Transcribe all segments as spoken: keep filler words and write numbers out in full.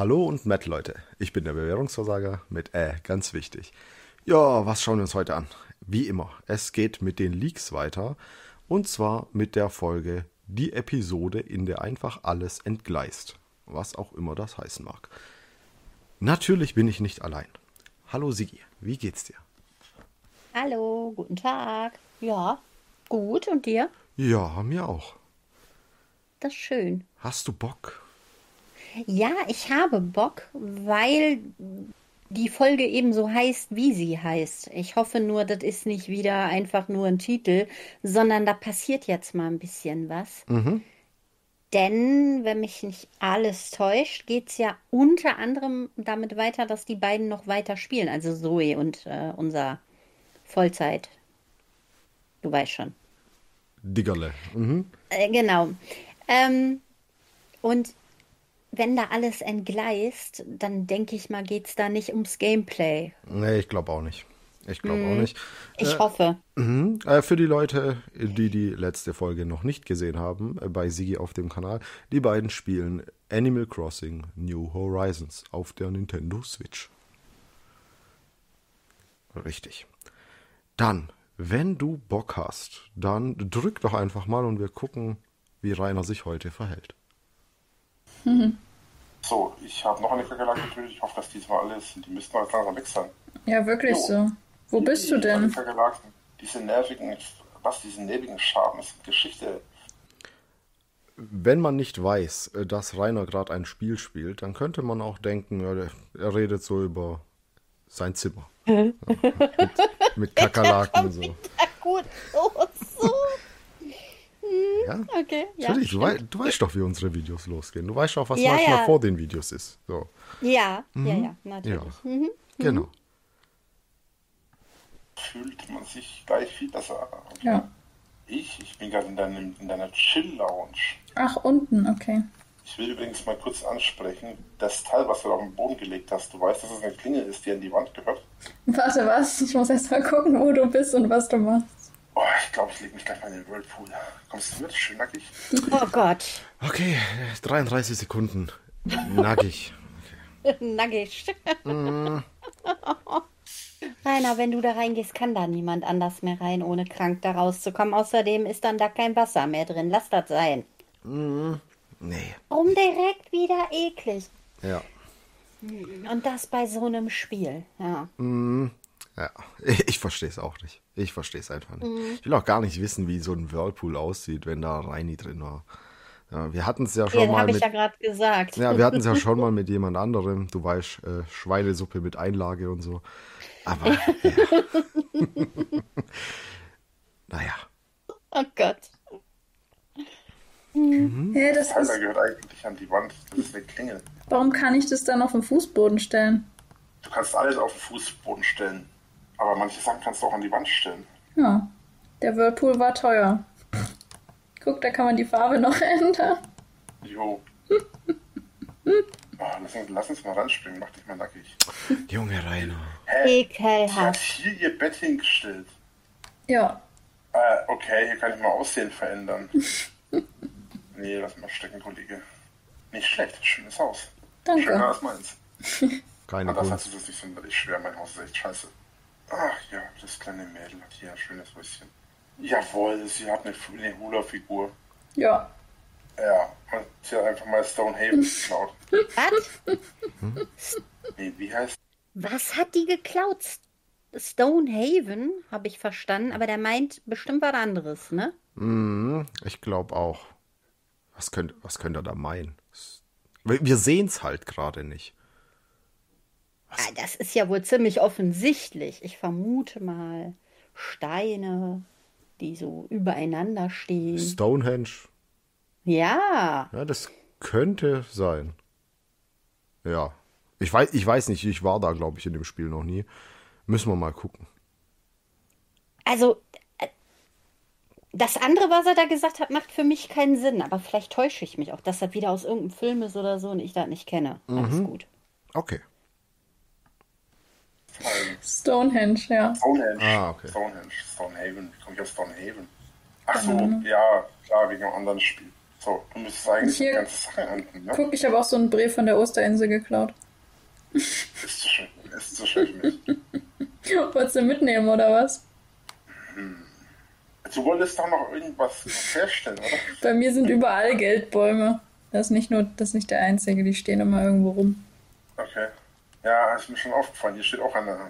Hallo und Matt, Leute. Ich bin der Bewährungsversager mit Äh, ganz wichtig. Ja, was schauen wir uns heute an? Wie immer, es geht mit den Leaks weiter. Und zwar mit der Folge Die Episode, in der einfach alles entgleist. Was auch immer das heißen mag. Natürlich bin ich nicht allein. Hallo Sigi, wie geht's dir? Hallo, guten Tag. Ja, gut. Und dir? Ja, mir auch. Das ist schön. Hast du Bock? Ja, ich habe Bock, weil die Folge eben so heißt, wie sie heißt. Ich hoffe nur, das ist nicht wieder einfach nur ein Titel, sondern da passiert jetzt mal ein bisschen was. Mhm. Denn, wenn mich nicht alles täuscht, geht es ja unter anderem damit weiter, dass die beiden noch weiter spielen. Also Zoe und äh, unser Vollzeit. Du weißt schon. Diggerle. Mhm. Äh, genau. Ähm, und wenn da alles entgleist, dann denke ich mal, geht es da nicht ums Gameplay. Nee, ich glaube auch nicht. Ich glaube auch Hm, nicht. ich hoffe. Mhm. Äh, für die Leute, die die letzte Folge noch nicht gesehen haben, äh, bei Sigi auf dem Kanal, die beiden spielen Animal Crossing New Horizons auf der Nintendo Switch. Richtig. Dann, wenn du Bock hast, dann drück doch einfach mal und wir gucken, wie Rainer sich heute verhält. So, ich habe noch eine Kakerlake getötet. Ich hoffe, dass diesmal alles sind. Die müssten mal langsam weg sein. Ja, wirklich Jo, so. Wo bist du die alle denn? Kakerlaken, diese nervigen, was, diese nervigen Schaden, das ist Geschichte. Wenn man nicht weiß, äh, dass Rainer gerade ein Spiel spielt, dann könnte man auch denken, ja, der- er redet so über sein Zimmer. Mit Kakerlaken und so. Ja, gut. Oh, so. Ja, Okay, ja, natürlich, du, wei stimmt. du weißt doch, wie unsere Videos losgehen. Du weißt auch, was Ja, manchmal ja. vor den Videos ist. So, Ja, ja, ja, ja, natürlich. Mhm. genau. Fühlt man sich gleich viel besser. Ja. Ich, ich bin gerade in, deinem, in deiner Chill-Lounge. Ach, unten, okay. Ich will übrigens mal kurz ansprechen, das Teil, was du da auf den Boden gelegt hast, du weißt, dass es eine Klingel ist, die an die Wand gehört? Warte, was? Ich muss erst mal gucken, wo du bist und was du machst. Oh, ich glaube, ich lege mich gleich mal in den Whirlpool. Kommst du mit? Schön nackig. Oh Gott. Okay, äh, dreiunddreißig Sekunden. Nackig. Nackig. Rainer, wenn du da reingehst, kann da niemand anders mehr rein, ohne krank da rauszukommen. Außerdem ist dann da kein Wasser mehr drin. Lass das sein. Nee, Warum direkt wieder eklig? ja. Und das bei so einem Spiel. Ja. Ja, ich verstehe es auch nicht. Ich verstehe es einfach nicht. Ich will auch gar nicht wissen, wie so ein Whirlpool aussieht, wenn da Reini drin war. Ja, wir hatten es ja schon Ja, mal habe ich mit, ja gerade gesagt. ja, wir hatten es ja schon mal mit jemand anderem. Du weißt, äh, Schweinesuppe mit Einlage und so. Aber, ja. Naja. Oh Gott. Hä, das Teil ist. da gehört eigentlich an die Wand. Das ist eine Klingel. Warum kann ich das dann auf den Fußboden stellen? Du kannst alles auf den Fußboden stellen. Aber manche Sachen kannst du auch an die Wand stellen. Ja. Der Whirlpool war teuer. Guck, da kann man die Farbe noch ändern. Jo. Oh, lass, uns, lass uns mal ranspringen, mach dich mal nackig. Junge Rainer. Hä? Die hat Ekelhaft. hier ihr Bett hingestellt. Ja. Äh, okay, hier kann ich mal Aussehen verändern. Nee, lass mal stecken, Kollege. Nicht schlecht, schönes Haus. Schöner Danke. als meins. Keine Aber das Kunst. heißt, es ist nicht sonderlich schwer, mein Haus ist echt scheiße. Ach ja, das kleine Mädel hat hier ein schönes Häuschen. Jawohl, sie hat eine, eine Hula-Figur. Ja. Ja, und sie hat einfach mal Stonehaven geklaut. Was? Nee, wie heißt Was hat die geklaut? Stonehaven, habe ich verstanden, aber der meint bestimmt was anderes, ne? Mhm, ich glaube auch. Was könnte was könnt ihr da meinen? Wir wir sehen es halt gerade nicht. Ah, das ist ja wohl ziemlich offensichtlich. Ich vermute mal Steine, die so übereinander stehen. Stonehenge, Ja, ja, das könnte sein. Ja. Ich weiß, ich weiß nicht, ich war da, glaube ich, in dem Spiel noch nie. Müssen wir mal gucken. also äh, das andere, was er da gesagt hat, macht für mich keinen Sinn. Aber vielleicht täusche ich mich auch, dass das wieder aus irgendeinem Film ist oder so und ich das nicht kenne. Alles gut. Okay. ähm, Stonehenge, ja. Stonehenge? Ah, okay. Stonehenge, Stonehaven. Wie komme ich auf Stonehaven? Ach so, ja, klar, wegen einem anderen Spiel. So, du müsstest eigentlich Hier- die ganze Sache ernten, ne? Guck, ich habe auch so einen Brief von der Osterinsel geklaut. Ist so schön, ist so schön für mich. Wolltest du mitnehmen, oder was? Du wolltest doch noch irgendwas herstellen, oder? Bei mir sind überall Geldbäume. Das ist nicht nur, das ist nicht der einzige, die stehen immer irgendwo rum. Okay. Ja, ist mir schon aufgefallen. Hier steht auch einer.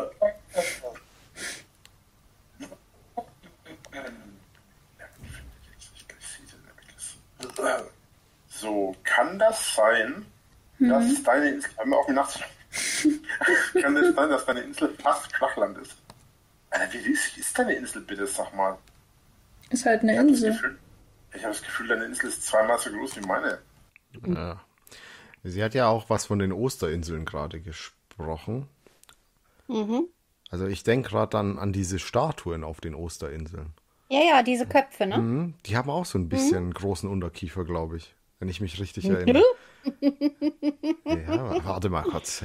So, kann das sein, dass deine Insel, hör mal auf mich nachzudenken. Kann das sein, dass deine Insel fast Flachland ist? Alter, wie riesig ist deine Insel bitte, sag mal? Ist halt eine Ich habe das, Insel. Gefühl- ich hab das Gefühl, deine Insel ist zweimal so groß wie meine. Ja. Sie hat ja auch was von den Osterinseln gerade gesprochen. Mhm. Also ich denke gerade an, an diese Statuen auf den Osterinseln. Ja, ja, diese Köpfe, ne? Mhm. Die haben auch so ein bisschen großen Unterkiefer, glaube ich. Wenn ich mich richtig erinnere. Ja, warte mal kurz.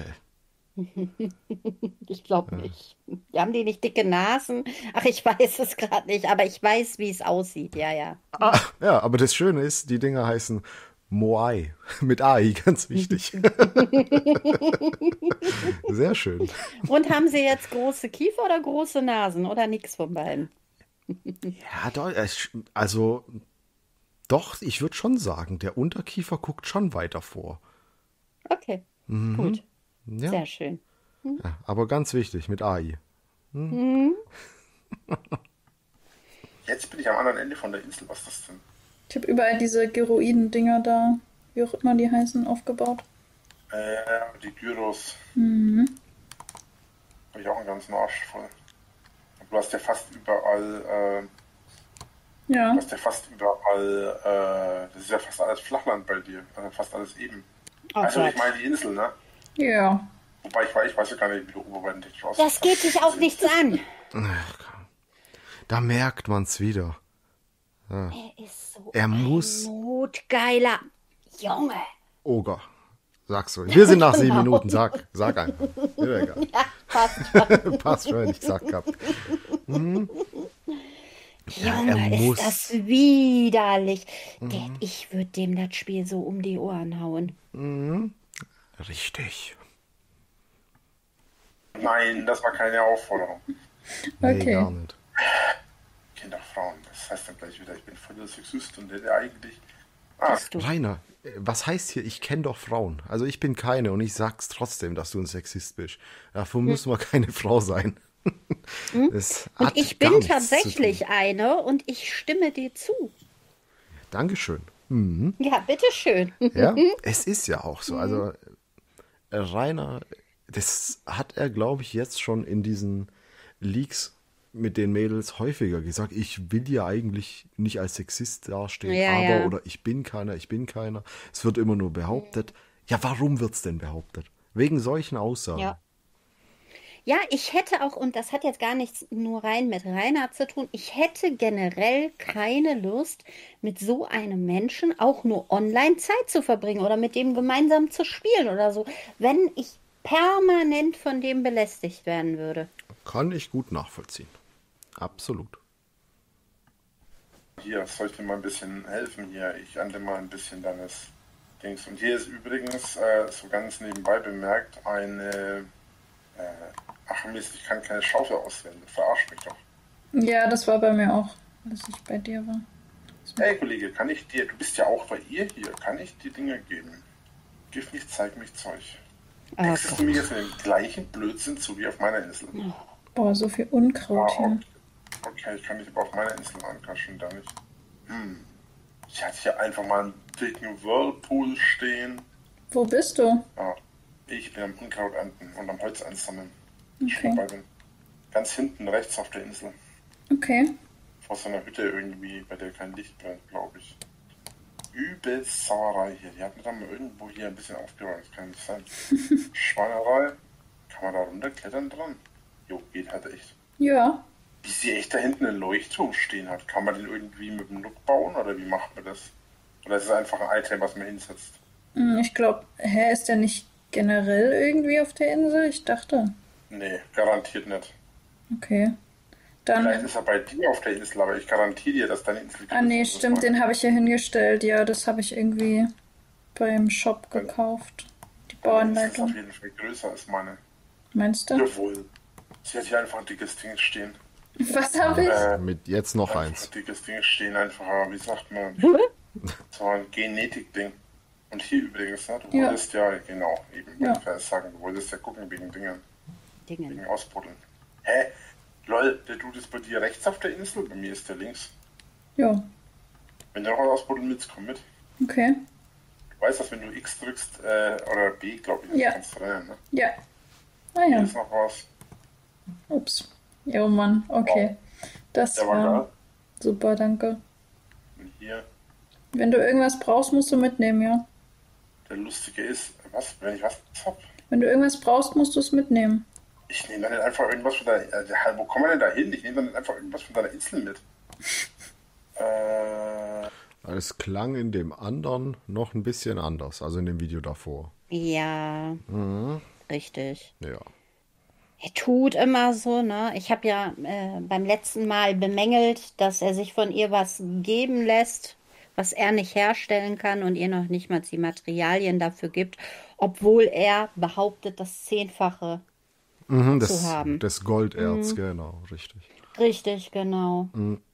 Ich glaube nicht. Die haben die nicht dicke Nasen? Ach, ich weiß es gerade nicht, aber ich weiß, wie es aussieht. Ja, ja. Ah, ja, aber das Schöne ist, die Dinger heißen Moai. Mit A I, ganz wichtig. Sehr schön. Und haben sie jetzt große Kiefer oder große Nasen oder nix von beiden? Ja, doch, es- also doch, ich würde schon sagen, der Unterkiefer guckt schon weiter vor. Okay, gut. Ja, Sehr schön. ja, aber ganz wichtig, mit A I. Jetzt bin ich am anderen Ende von der Insel. Was ist das denn? Ich habe überall diese Geroiden-Dinger da, wie auch immer die heißen, aufgebaut. Äh, die Gyros. Mhm. Habe ich auch einen ganzen Arsch voll. Du hast ja fast überall, äh, Ja, du hast ja fast überall, äh, das ist ja fast alles Flachland bei dir. Also fast alles eben. Oh also ich Gott. meine die Insel, ne? ja. Wobei ich weiß, ich weiß ja gar nicht, wie du oberweitentechnisch aussiehst. Das geht dich auch nichts an. Da merkt man's wieder. Er ist so Er ein muss- notgeiler Junge. Oger. Sag's so. Wir sind nach sieben Genau. Minuten. Sag, sag einfach. Ist ja egal. Ja, passt schon. Passt schon, ich gesagt gehabt. Mhm. Ja, er Junge, muss. ist das widerlich. Der, ich würde dem das Spiel so um die Ohren hauen. Richtig. Nein, das war keine Aufforderung. Nee, Okay. gar nicht. Kinder, Frauen, das heißt dann gleich wieder, ich bin voll der Sexist und der, der eigentlich... Ah, Bist du. Rainer, äh, was heißt hier, ich kenne doch Frauen. Also ich bin keine und ich sag's trotzdem, dass du ein Sexist bist. Dafür muss man keine Frau sein. Das Und hat ich gar bin nichts zu tatsächlich tun. eine und ich stimme dir zu. Dankeschön. Mhm. Ja, bitteschön. Ja, es ist ja auch so. Also äh, Rainer, das hat er, glaube ich, jetzt schon in diesen Leaks mit den Mädels häufiger gesagt. Ich will ja eigentlich nicht als Sexist dastehen, Ja, aber ja. oder ich bin keiner, ich bin keiner. Es wird immer nur behauptet. Ja, warum wird's denn behauptet? Wegen solchen Aussagen. Ja. Ja, ich hätte auch, und das hat jetzt gar nichts nur rein mit Reinhard zu tun, ich hätte generell keine Lust, mit so einem Menschen auch nur online Zeit zu verbringen oder mit dem gemeinsam zu spielen oder so, wenn ich permanent von dem belästigt werden würde. Kann ich gut nachvollziehen. Absolut. hier, soll ich dir mal ein bisschen helfen hier? Ich ernte mal ein bisschen deines Dings. Und hier ist übrigens, äh, so ganz nebenbei bemerkt, eine... Äh, ach Mist, ich kann keine Schaufel auswählen. Das verarscht mich doch. Ja, das war bei mir auch, als ich bei dir war. Hey Kollege, kann ich dir, du bist ja auch bei ihr hier, kann ich dir Dinge geben? Gib mich, zeig mich Zeug. Oh Textest du mir jetzt mit dem gleichen Blödsinn zu wie auf meiner Insel? Boah, so viel Unkraut Ah, hier. okay, ich kann mich aber auf meiner Insel ankaschen, da nicht. Hm. Ich hatte hier einfach mal einen dicken Whirlpool stehen. Wo bist du? Ja, ich bin am Unkraut ernten und am Holz einsammeln. Ich Okay. dabei bin. Ganz hinten rechts auf der Insel. Okay. Vor so einer Hütte irgendwie, bei der kein Licht brennt, glaube ich. Übelst Sauerei hier. Die hat mir dann mal irgendwo hier ein bisschen aufgeräumt. Das kann nicht sein. Schweinerei. Kann man da runterklettern dran? Jo, geht halt echt. Ja. Wie sie echt da hinten einen Leuchtturm stehen hat. Kann man den irgendwie mit dem Nook bauen oder wie macht man das? Oder ist es einfach ein Item, was man hinsetzt? Hm, Ich glaube, hä, ist der nicht generell irgendwie auf der Insel? Ich dachte. Nee, garantiert nicht. Okay. Dann. Vielleicht ist er bei dir auf der Insel, aber ich garantiere dir, dass deine Insel Ah nee, größer ist. stimmt, den habe ich hier hingestellt. Ja, das habe ich irgendwie beim Shop gekauft. Die Das ist Bauanleitung. auf jeden Fall größer als meine. Meinst du? Jawohl. Sie hat hier einfach ein dickes Ding stehen. Was habe ich? Äh, Mit jetzt noch einfach eins. ein dickes Ding stehen, einfach, wie sagt man, so ein Genetik-Ding. Und hier übrigens, ne, du Ja. wolltest ja, genau, eben, Ja. wollte ich erst sagen, du wolltest ja gucken wegen Dingen, Dingen. wegen Ausbuddeln. Hä? Lol, der Dude ist bei dir rechts auf der Insel, bei mir ist der links. Ja, Wenn du noch was ausbuddeln willst, komm mit. okay. Du weißt, dass wenn du X drückst, äh, oder B, glaube ich, Ja. kannst du rennen, ne? Ja. Ah Hier ja. ist noch was. Ups. Jo Mann, okay. Das Der war war geil. super, danke. Und hier, Wenn du irgendwas brauchst, musst du mitnehmen, ja. der Lustige ist, was, wenn ich was hab? Wenn du irgendwas brauchst, musst du es mitnehmen. Ich nehme dann nicht einfach irgendwas von deiner, äh, wo kommen wir denn da hin? Ich nehme dann nicht einfach irgendwas von deiner Insel mit. Äh, Es klang in dem anderen noch ein bisschen anders, also in dem Video davor. Ja, richtig. Ja. Er tut immer so, ne? Ich habe ja äh, beim letzten Mal bemängelt, dass er sich von ihr was geben lässt, was er nicht herstellen kann und ihr noch nicht mal die Materialien dafür gibt, obwohl er behauptet, das Zehnfache. Mhm, Zu das, haben. das Golderz, genau, richtig. Richtig, genau.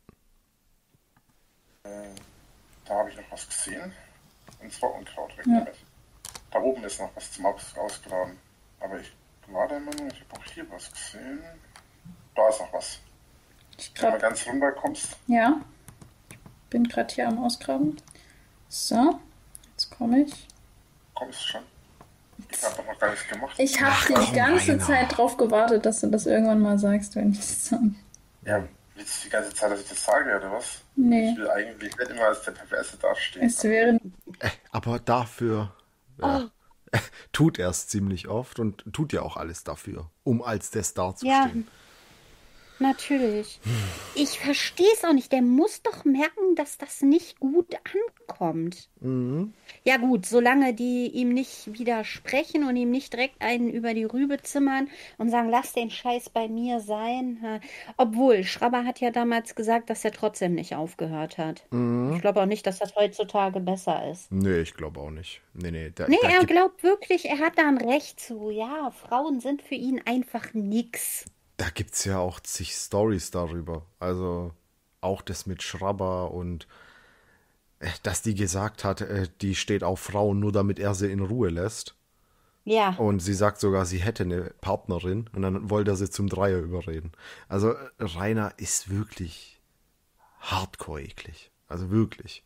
da habe ich noch was gesehen. Und zwar Unkraut weg Ja. damit. Da oben ist noch was zum Aus Ausgraben. Aber ich war der Meinung, ich habe auch hier was gesehen. Da ist noch was. Ich Wenn du grad, ganz runter kommst, ja. Ich bin gerade hier am Ausgraben. So, jetzt komme ich. kommst du schon. Ich habe doch noch gar nichts gemacht. Ich habe die komm, ganze Rainer. Zeit drauf gewartet, dass du das irgendwann mal sagst, wenn ich das sage. Ja, willst du die ganze Zeit, dass ich das sage, oder was? Nee. Ich will eigentlich nicht immer als der Perverse dastehen. Es wäre. Aber dafür ja, tut er es ziemlich oft und tut ja auch alles dafür, um als der Star zu Ja. stehen. Natürlich. Ich verstehe es auch nicht. Der muss doch merken, dass das nicht gut ankommt. Ja gut, solange die ihm nicht widersprechen und ihm nicht direkt einen über die Rübe zimmern und sagen, lass den Scheiß bei mir sein. Ha. Obwohl, Schrabber hat ja damals gesagt, dass er trotzdem nicht aufgehört hat. Ich glaube auch nicht, dass das heutzutage besser ist. Nee, ich glaube auch nicht. Nee, nee, da, Nee, da er gibt, glaubt wirklich, er hat da ein Recht zu. Ja, Frauen sind für ihn einfach nix. da gibt's ja auch zig Stories darüber. Also auch das mit Schrabber und äh, dass die gesagt hat, äh, die steht auf Frauen nur damit er sie in Ruhe lässt. Ja, Und sie sagt sogar, sie hätte eine Partnerin und dann wollte er sie zum Dreier überreden. Also äh, Rainer ist wirklich hardcore eklig. Also wirklich.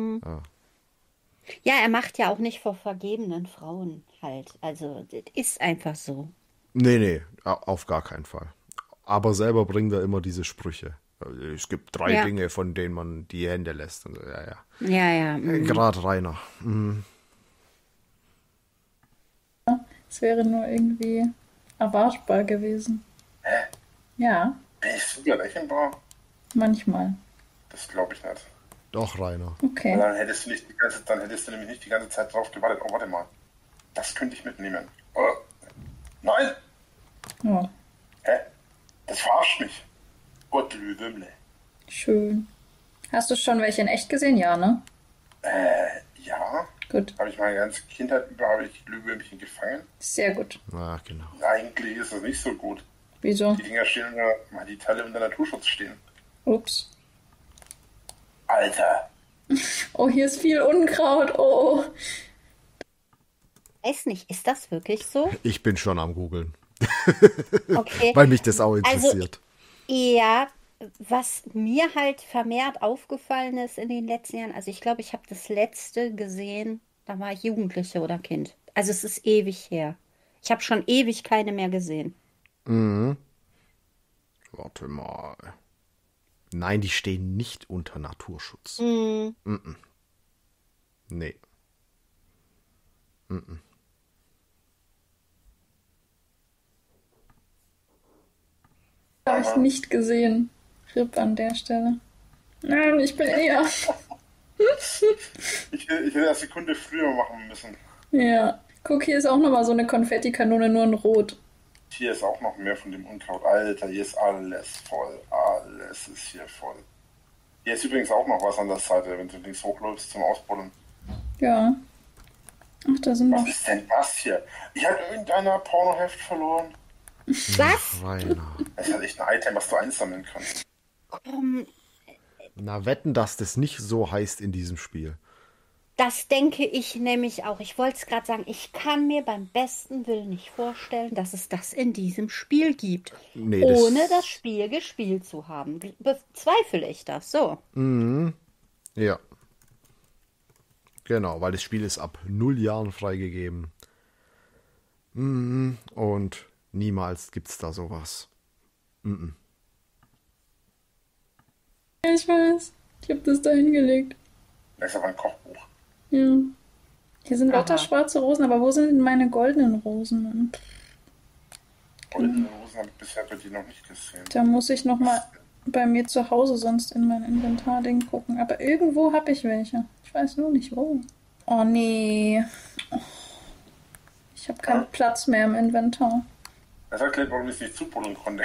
ja, er macht ja auch nicht vor vergebenen Frauen halt. Also, das ist einfach so. Nee, nee, au- auf gar keinen Fall. Aber selber bringt er immer diese Sprüche. Äh, Es gibt drei Ja. Dinge, von denen man die Hände lässt. Und so, ja, ja. Ja, ja. mm. Gerade Rainer. Mhm. Es wäre nur irgendwie erwartbar gewesen. Ja, Bin ich so berechenbar? manchmal. Das glaube ich nicht. Doch, Rainer. Weil Okay. dann hättest du nicht die ganze, dann hättest du nämlich nicht die ganze Zeit drauf gewartet. Oh, warte mal. Das könnte ich mitnehmen. Oh. Nein! Oh, Hä? Das verarscht mich. Gott, Lüwimle. schön. Hast du schon welche in echt gesehen? Ja, ne? Äh, ja. Gut. Habe ich meine ganze Kindheit über habe ich Glühwürmchen gefangen. Sehr gut. Ah, genau. Eigentlich ist das nicht so gut. Wieso? Die Dinger stehen unter, weil die Teile unter Naturschutz stehen. Ups. Alter. Oh, hier ist viel Unkraut. Oh. Weiß nicht, ist das wirklich so? Ich bin schon am Googeln, Okay. weil mich das auch Also- interessiert. Ja, was mir halt vermehrt aufgefallen ist in den letzten Jahren, also ich glaube, ich habe das letzte gesehen, da war ich Jugendliche oder Kind. Also es ist ewig her. Ich habe schon ewig keine mehr gesehen. Warte mal. Nein, die stehen nicht unter Naturschutz. Mhm. Mm-mm. Nee. Habe ich nicht gesehen. Rip an der Stelle. Nein, ich bin eher. Ich, ich hätte das Sekunde früher machen müssen. Ja. Guck, hier ist auch nochmal so eine Konfettikanone, nur in Rot. Hier ist auch noch mehr von dem Unkraut. Alter, hier ist alles voll. es ist hier voll. Hier ist übrigens auch noch was an der Seite, wenn du links hochläufst zum Ausbuddeln. Ja. Ach, da sind Was noch. ist denn was hier? Ich habe irgendeiner Pornoheft verloren. Was? Rainer. Das ist halt echt ein Item, was du einsammeln kannst. Komm, Na, wetten, dass das nicht so heißt in diesem Spiel. das denke ich nämlich auch. Ich wollte es gerade sagen, ich kann mir beim besten Willen nicht vorstellen, dass es das in diesem Spiel gibt. Nee, das- ohne das Spiel gespielt zu haben. Bezweifle ich das so. Ja. Genau, weil das Spiel ist ab null Jahren freigegeben. Mhm. Und niemals gibt's da sowas. Ja, ich weiß. Ich habe das da hingelegt. Das ist aber ein Kochbuch. Ja. Hier sind Aha. lauter schwarze Rosen, aber wo sind denn meine goldenen Rosen? Goldene Rosen habe ich bisher bei dir noch nicht gesehen. Da muss ich nochmal bei mir zu Hause sonst in mein Inventarding gucken. Aber irgendwo habe ich welche. Ich weiß nur nicht wo. Oh nee. Oh. Ich habe keinen Platz mehr im Inventar. Das erklärt, warum ich es nicht zubuddeln konnte.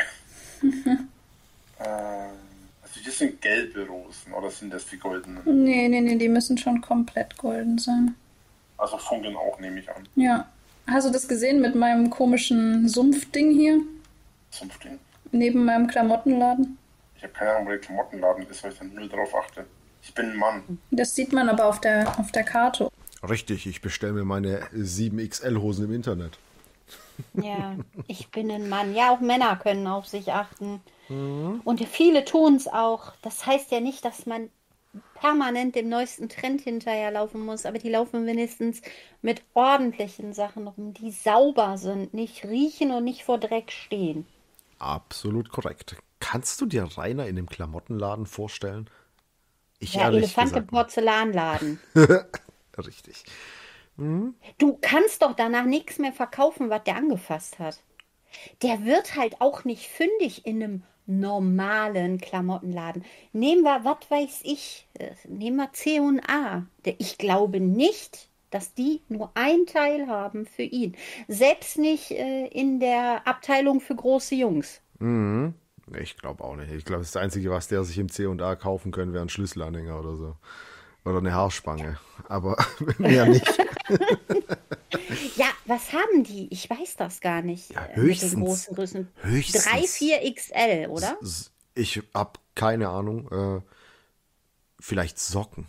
äh, also hier sind gelbe Rosen, oder sind das die goldenen? Nee, nee, nee, die müssen schon komplett golden sein. Also funkeln auch, nehme ich an. Ja. Hast du das gesehen mit meinem komischen Sumpfding hier? Sumpfding. Neben meinem Klamottenladen? Ich habe keine Ahnung, wo der Klamottenladen ist, weil ich dann null drauf achte. Ich bin ein Mann. Das sieht man aber auf der, auf der Karte. Richtig, ich bestelle mir meine sieben X L-Hosen im Internet. Ja, ich bin ein Mann. Ja, auch Männer können auf sich achten. Und viele tun es auch. Das heißt ja nicht, dass man permanent dem neuesten Trend hinterherlaufen muss, aber die laufen wenigstens mit ordentlichen Sachen rum, die sauber sind, nicht riechen und nicht vor Dreck stehen. Absolut korrekt. Kannst du dir Rainer in dem Klamottenladen vorstellen? Ich Ja, ehrlich Elefant im gesagt. nicht. Porzellanladen. Richtig. Du kannst doch danach nichts mehr verkaufen, was der angefasst hat. Der wird halt auch nicht fündig in einem normalen Klamottenladen. Nehmen wir, was weiß ich, äh, nehmen wir C und A. Der- Ich glaube nicht, dass die nur ein Teil haben für ihn. Selbst nicht äh, in der Abteilung für große Jungs. Ich glaube auch nicht. Ich glaube, das Einzige, was der sich im C und A kaufen können, wäre ein Schlüsselanhänger oder so. Oder eine Haarspange. Aber mehr nicht. Ja, was haben die? Ich weiß das gar nicht. Ja, äh, mit höchstens- den großen Größen. höchstens- drei, vier X L, oder? S- Ich habe keine Ahnung. Äh, vielleicht Socken.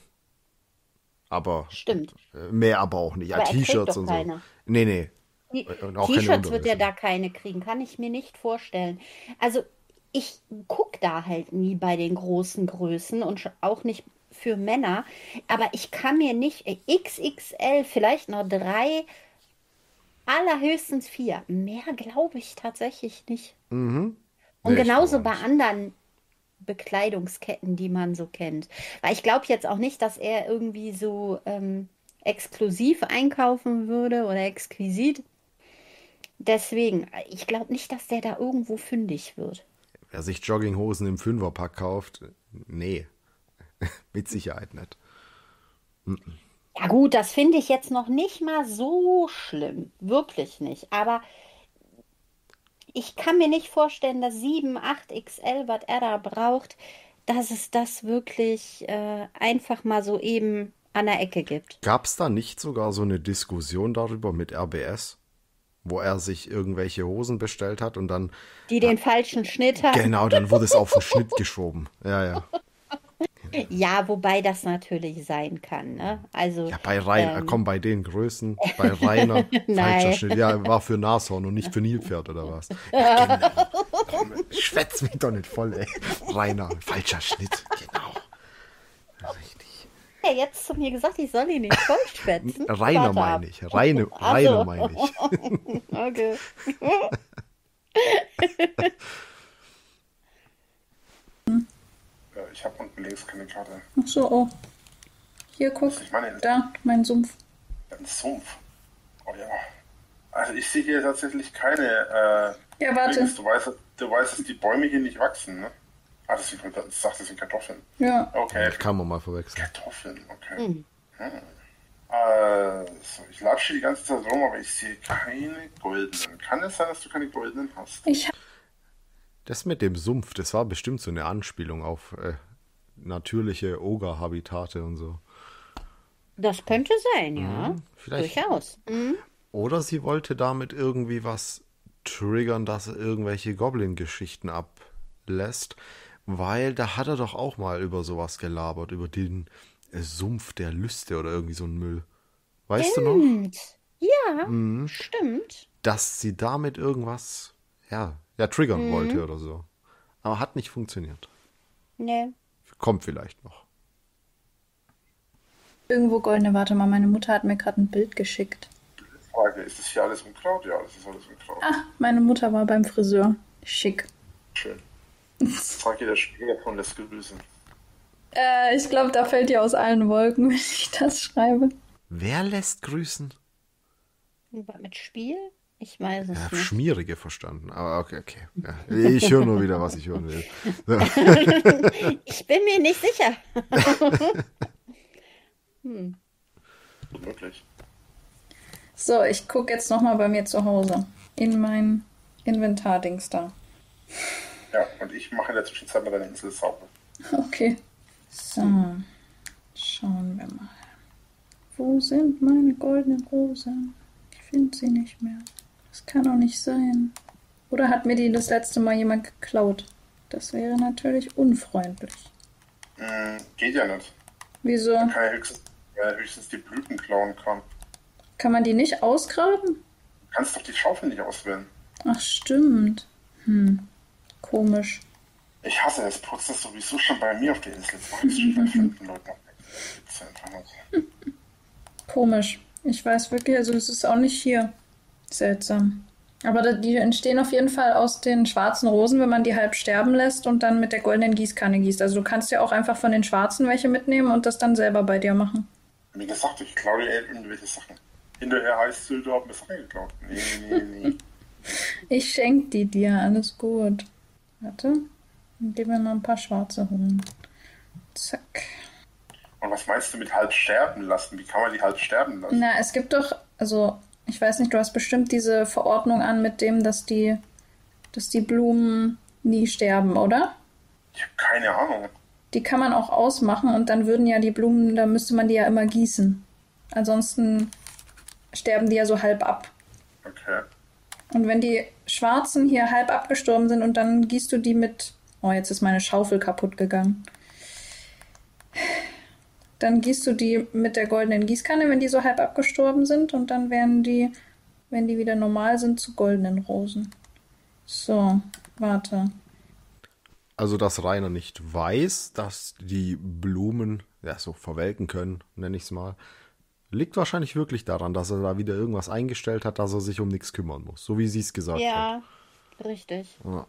Aber Stimmt. äh, mehr aber auch nicht. Ja, Aber er trägt T-Shirts doch und so. keine. Nee, nee. Die Und auch keine T-Shirts wird er Unterwäsche. da keine kriegen, kann ich mir nicht vorstellen. Also ich gucke da halt nie bei den großen Größen und sch- auch nicht für Männer, aber ich kann mir nicht äh, X X L, vielleicht noch drei, allerhöchstens vier. Mehr glaube ich tatsächlich nicht. Und Nee, ich genauso glaub bei auch nicht. anderen Bekleidungsketten, die man so kennt. Weil ich glaube jetzt auch nicht, dass er irgendwie so ähm, exklusiv einkaufen würde oder exquisit. Deswegen, ich glaube nicht, dass der da irgendwo fündig wird. Wer sich Jogginghosen im Fünferpack kauft, nee. Mit Sicherheit nicht. Ja gut, das finde ich jetzt noch nicht mal so schlimm. Wirklich nicht. Aber ich kann mir nicht vorstellen, dass sieben, acht X L, was er da braucht, dass es das wirklich äh, einfach mal so eben an der Ecke gibt. Gab es da nicht sogar so eine Diskussion darüber mit R B S? Wo er sich irgendwelche Hosen bestellt hat und dann, Die den falschen Schnitt hat. genau, dann wurde es auf den Schnitt geschoben. Ja, ja. Ja, wobei das natürlich sein kann. Ne? Also, Ja, bei Rainer, ähm, komm, bei den Größen, bei Rainer, falscher Nein. Schnitt. Ja, war für Nashorn und nicht für Nilpferd oder was? Ja, genau. Komm, schwätz mich doch nicht voll, ey. Rainer, falscher Schnitt, genau. Richtig. ja, jetzt zu mir gesagt, ich soll ihn nicht vollschwätzen. Rainer Warte ab. meine ich. Reine, Ach so. Rainer meine ich. Okay. Ja, ich habe unten links keine Karte. Ach so, oh. Hier, guck. Ich meine, Da, mein Sumpf. ein Sumpf. Oh ja. Also ich sehe hier tatsächlich keine. Äh, Ja, warte. Dings. Du weißt, du weißt, dass die Bäume hier nicht wachsen, ne? Ah, das sind, ich dachte, das sind Kartoffeln. Ja. Okay, Das kann man mal verwechseln. Kartoffeln, okay. Hm. Also, ich latsche die ganze Zeit rum, aber ich sehe keine goldenen. Kann es sein, dass du keine goldenen hast? Ich Das mit dem Sumpf, das war bestimmt so eine Anspielung auf äh, natürliche Oger-Habitate und so. Das könnte sein, ja. Mhm, vielleicht. Durchaus. Mhm. Oder sie wollte damit irgendwie was triggern, dass er irgendwelche Goblin-Geschichten ablässt, weil da hat er doch auch mal über sowas gelabert, über den äh, Sumpf der Lüste oder irgendwie so ein Müll. Weißt du noch? Stimmt. Ja, Mhm. stimmt. Dass sie damit irgendwas, ja, ja triggern Mhm. wollte oder so. Aber hat nicht funktioniert. Nee. Kommt vielleicht noch. Irgendwo goldene, warte mal, meine Mutter hat mir gerade ein Bild geschickt. Frage, ist das hier alles Unkraut? Ja, das ist alles Unkraut. Ah, meine Mutter war beim Friseur. Schick. Schön. Frag ihr der Spieler von lässt grüßen. Äh, ich glaube, da fällt ihr aus allen Wolken, wenn ich das schreibe. Wer lässt grüßen? Mit Spiel? Ich weiß es Ja, nicht. Schmierige verstanden. Aber okay, okay. Ja, ich höre nur wieder, was ich hören will. So. Ich bin mir nicht sicher. Wirklich. So, ich gucke jetzt nochmal bei mir zu Hause. In mein Inventardings da. Ja, und ich mache in der Zwischenzeit mal deine Insel sauber. Okay. So. Schauen wir mal. Wo sind meine goldenen Rosen? Ich finde sie nicht mehr. Das kann doch nicht sein. Oder hat mir die das letzte Mal jemand geklaut? Das wäre natürlich unfreundlich. Hm, geht ja nicht. Wieso? Man kann ja höchstens, ja, höchstens die Blüten klauen kann. Kann man die nicht ausgraben? Du kannst doch die Schaufel nicht auswählen. Ach, stimmt. Hm. Komisch. Ich hasse es, putzt das sowieso schon bei mir auf der Insel. Jetzt mach ich es schon bei fremden Leuten auf der Insel. Komisch. Ich weiß wirklich, also es ist auch nicht hier. Seltsam. Aber da- die entstehen auf jeden Fall aus den schwarzen Rosen, wenn man die halb sterben lässt und dann mit der goldenen Gießkanne gießt. Also du kannst ja auch einfach von den schwarzen welche mitnehmen und das dann selber bei dir machen. Wie gesagt, ich klaue dir irgendwelche Sachen. Hinterher heißt es, du hast mir Sachen geklaut. Nee, nee, nee. Ich schenk die dir, alles gut. Warte. Dann gehen wir mal ein paar schwarze holen. Zack. Und was meinst du mit halb sterben lassen? Wie kann man die halb sterben lassen? Na, es gibt doch, also ich weiß nicht, du hast bestimmt diese Verordnung an mit dem, dass die, dass die Blumen nie sterben, oder? Ich habe keine Ahnung. Die kann man auch ausmachen und dann würden ja die Blumen, da müsste man die ja immer gießen. Ansonsten sterben die ja so halb ab. Okay. Und wenn die schwarzen hier halb abgestorben sind und dann gießt du die mit... Oh, jetzt ist meine Schaufel kaputt gegangen. Dann gießt du die mit der goldenen Gießkanne, wenn die so halb abgestorben sind. Und dann werden die, wenn die wieder normal sind, zu goldenen Rosen. So, warte. Also, dass Rainer nicht weiß, dass die Blumen ja so verwelken können, nenne ich es mal, liegt wahrscheinlich wirklich daran, dass er da wieder irgendwas eingestellt hat, dass er sich um nichts kümmern muss. So wie sie es gesagt hat. Ja, richtig. Ja.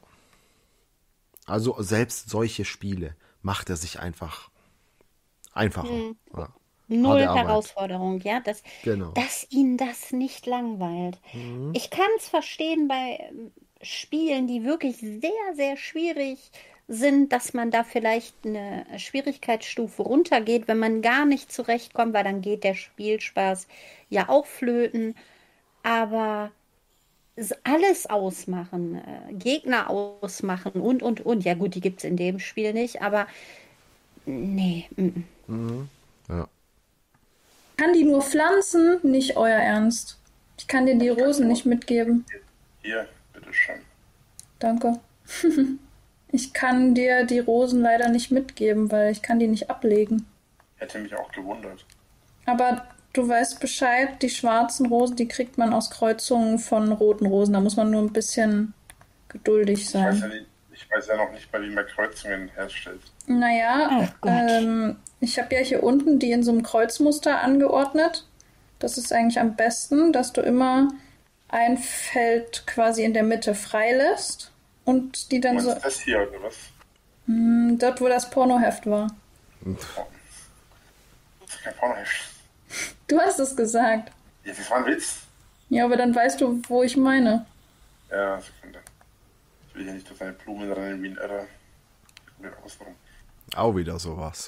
Also selbst solche Spiele macht er sich einfach einfacher. Hm. Ja. Null Harte Arbeit. Herausforderung, ja, dass, Genau. dass ihn das nicht langweilt. Ich kann es verstehen bei ähm, Spielen, die wirklich sehr, sehr schwierig sind, dass man da vielleicht eine Schwierigkeitsstufe runtergeht, wenn man gar nicht zurechtkommt, weil dann geht der Spielspaß ja auch flöten. Aber s- alles ausmachen, äh, Gegner ausmachen und, und, und. Ja gut, die gibt es in dem Spiel nicht, aber nee. mm, mm. Ja. Kann die nur pflanzen? Nicht euer Ernst. Ich kann dir die Rosen nicht mitgeben. Hier, bitteschön. Danke. Ich kann dir die Rosen leider nicht mitgeben, weil ich kann die nicht ablegen. Hätte mich auch gewundert. Aber du weißt Bescheid, die schwarzen Rosen, die kriegt man aus Kreuzungen von roten Rosen. Da muss man nur ein bisschen geduldig Ich weiß, ja sein. nicht, ich weiß ja noch nicht mal, wie man Kreuzungen herstellt. Naja, Oh Gott. ähm, ich habe ja hier unten die in so einem Kreuzmuster angeordnet. Das ist eigentlich am besten, dass du immer ein Feld quasi in der Mitte freilässt und die dann Meinst so... du das hier oder was? Hm, dort, wo das Pornoheft war. Das ist kein Pornoheft. Du hast es gesagt. Ja, das war ein Witz. Ja, aber dann weißt du, wo ich meine. Ja, Sekunde. Ich will hier nicht durch deine Blumen rennen wie ein Irrer. Ich will aus, warum. Auch wieder sowas.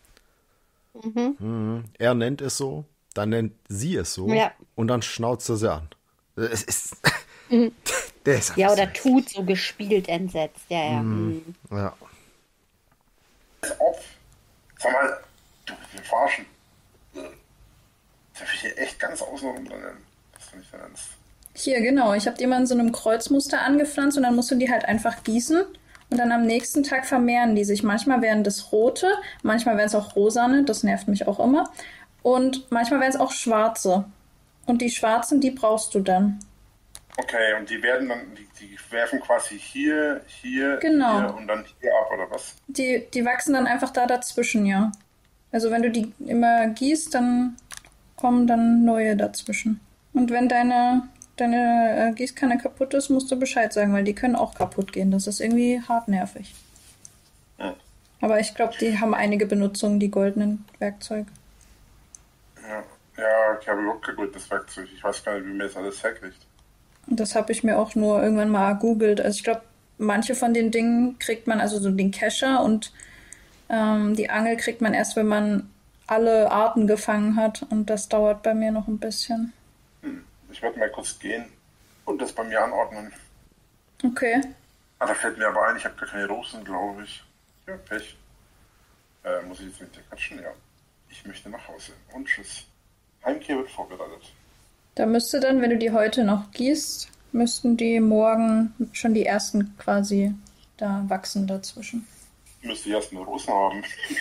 Mhm. Er nennt es so, dann nennt sie es so Ja. und dann schnauzt er sie an. Es ist Der ist Ja, einfach oder so tut so gespielt entsetzt. Ja, ja. Mhm. Ja. Pass auf. Sag mal, du willst mich verarschen. Darf ich hier echt ganz außen rumrennen? Das ist nicht dein Ernst. Hier, genau. Ich habe die mal in so einem Kreuzmuster angepflanzt und dann musst du die halt einfach gießen. Und dann am nächsten Tag vermehren die sich. Manchmal werden das rote, manchmal werden es auch rosane. Das nervt mich auch immer. Und manchmal werden es auch schwarze. Und die schwarzen, die brauchst du dann. Okay, und die werden dann, die, die werfen quasi hier, hier, Genau. hier und dann hier ab, oder was? Die, die wachsen dann einfach da dazwischen, ja. Also wenn du die immer gießt, dann kommen dann neue dazwischen. Und wenn deine, deine äh, Gießkanne kaputt ist, musst du Bescheid sagen, weil die können auch kaputt gehen. Das ist irgendwie hartnervig. Hm. Aber ich glaube, die haben einige Benutzungen, die goldenen Werkzeuge. Ja, ja, ich habe überhaupt kein gutes Werkzeug. Ich weiß gar nicht, wie man das alles herkriegt. Und das habe ich mir auch nur irgendwann mal gegoogelt. Also ich glaube, manche von den Dingen kriegt man, also so den Kescher und ähm, die Angel kriegt man erst, wenn man alle Arten gefangen hat. Und das dauert bei mir noch ein bisschen. Hm. Ich werde mal kurz gehen und das bei mir anordnen. Okay. Ah, da fällt mir aber ein, ich habe gar keine Rosen, glaube ich. Ja, Pech. Äh, muss ich jetzt mit dir quatschen? Ja. Ich möchte nach Hause. Und tschüss. Heimkehr wird vorbereitet. Da müsste dann, wenn du die heute noch gießt, müssten die morgen schon die ersten quasi da wachsen dazwischen. Müsste ich erst eine Rosen haben.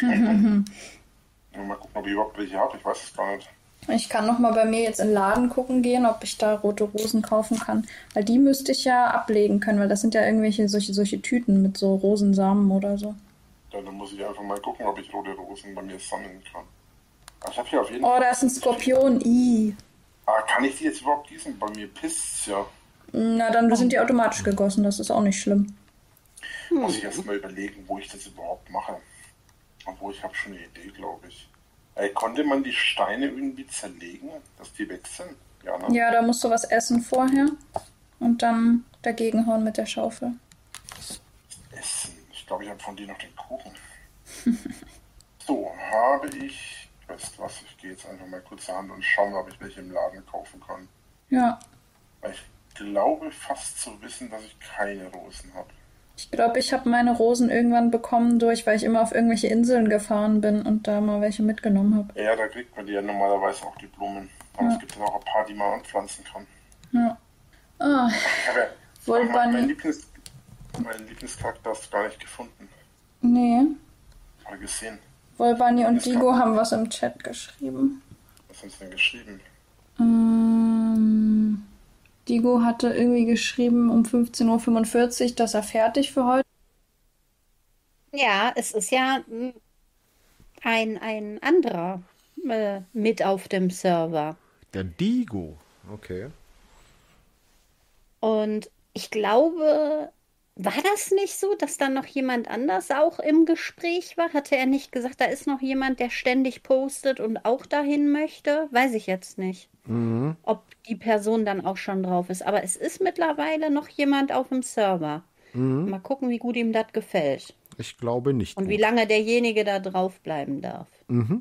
Mal gucken, ob ich überhaupt welche habe. Ich weiß es gar nicht. Ich kann noch mal bei mir jetzt in den Laden gucken gehen, ob ich da rote Rosen kaufen kann. Weil die müsste ich ja ablegen können, weil das sind ja irgendwelche solche, solche Tüten mit so Rosensamen oder so. Ja, dann muss ich einfach mal gucken, ob ich rote Rosen bei mir sammeln kann. Aber ich habe hier auf jeden Oh, Fall... da ist ein Skorpion. Ih. Ah, kann ich die jetzt überhaupt gießen? Bei mir pisst's ja. Na, dann sind die automatisch gegossen. Das ist auch nicht schlimm. Muss ich erst mal überlegen, wo ich das überhaupt mache. Obwohl, ich habe schon eine Idee, glaube ich. Äh, konnte man die Steine irgendwie zerlegen, dass die weg sind? Ja, ne? Ja, da musst du was essen vorher und dann dagegen hauen mit der Schaufel. Essen. Ich glaube, ich habe von dir noch den Kuchen. So, habe ich... Weißt du was, ich gehe jetzt einfach mal kurz an und schauen, ob ich welche im Laden kaufen kann. Ja. Weil ich glaube fast zu wissen, dass ich keine Rosen habe. Ich glaube, ich habe meine Rosen irgendwann bekommen durch, weil ich immer auf irgendwelche Inseln gefahren bin und da mal welche mitgenommen habe. Ja, da kriegt man die ja normalerweise auch die Blumen. Aber Ja. es gibt dann auch ein paar, die man anpflanzen kann. Ja. Ah, Ich habe ja Wollbunny. mein Lieblings, meinen Lieblingscharakter hast du gar nicht gefunden. Nee. Mal gesehen. Wollbunny und Digo haben was im Chat geschrieben. Was haben sie denn geschrieben? Ähm, Digo hatte irgendwie geschrieben um fünfzehn Uhr fünfundvierzig, dass er fertig für heute. Ja, es ist ja mm, ein, ein anderer äh, mit auf dem Server. Der Digo. Okay. Und ich glaube, war das nicht so, dass da noch jemand anders auch im Gespräch war? Hatte er nicht gesagt, da ist noch jemand, der ständig postet und auch dahin möchte? Weiß ich jetzt nicht, Mhm. ob die Person dann auch schon drauf ist. Aber es ist mittlerweile noch jemand auf dem Server. Mhm. Mal gucken, wie gut ihm das gefällt. Ich glaube nicht. Und gut. wie lange derjenige da drauf bleiben darf. Mhm.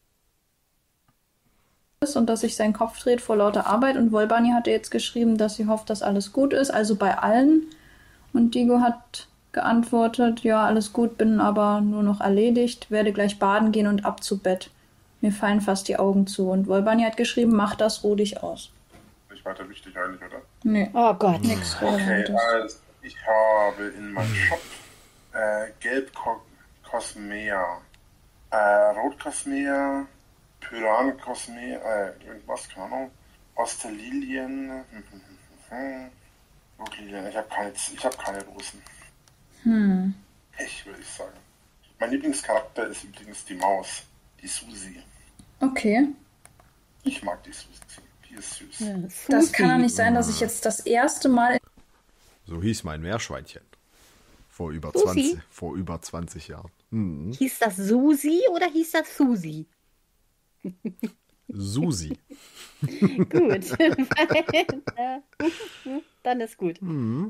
ist und dass sich sein Kopf dreht vor lauter Arbeit. Und Wollbunny hatte jetzt geschrieben, dass sie hofft, dass alles gut ist, also bei allen. Und Digo hat geantwortet, ja, alles gut, bin aber nur noch erledigt, werde gleich baden gehen und ab zu Bett. Mir fallen fast die Augen zu. Und Wollbunny hat geschrieben, mach das, ruh dich aus. Nicht weiter wichtig eigentlich, oder? Nee, Oh Gott. nix Okay, Relevantes. also ich habe in meinem Shop äh, Gelb Co- Cosmea, äh, Rot Cosmea, Pyran Cosmea, äh, irgendwas, keine Ahnung, Osterlilien, hm, hm, hm, hm, Rotlilien, ich habe keine, ich hab keine Rosen. Hm. Ich würde ich sagen. Mein Lieblingscharakter ist übrigens die Maus, die Susi. Okay. Ich mag die Susi, die ist süß. Ja, Das Susi. kann doch nicht sein, dass ich jetzt das erste Mal... So hieß mein Meerschweinchen. Vor über Susi? zwanzig, vor über zwanzig Jahren. Mhm. Hieß das Susi oder hieß das Susi? Susi. Gut. Dann ist gut.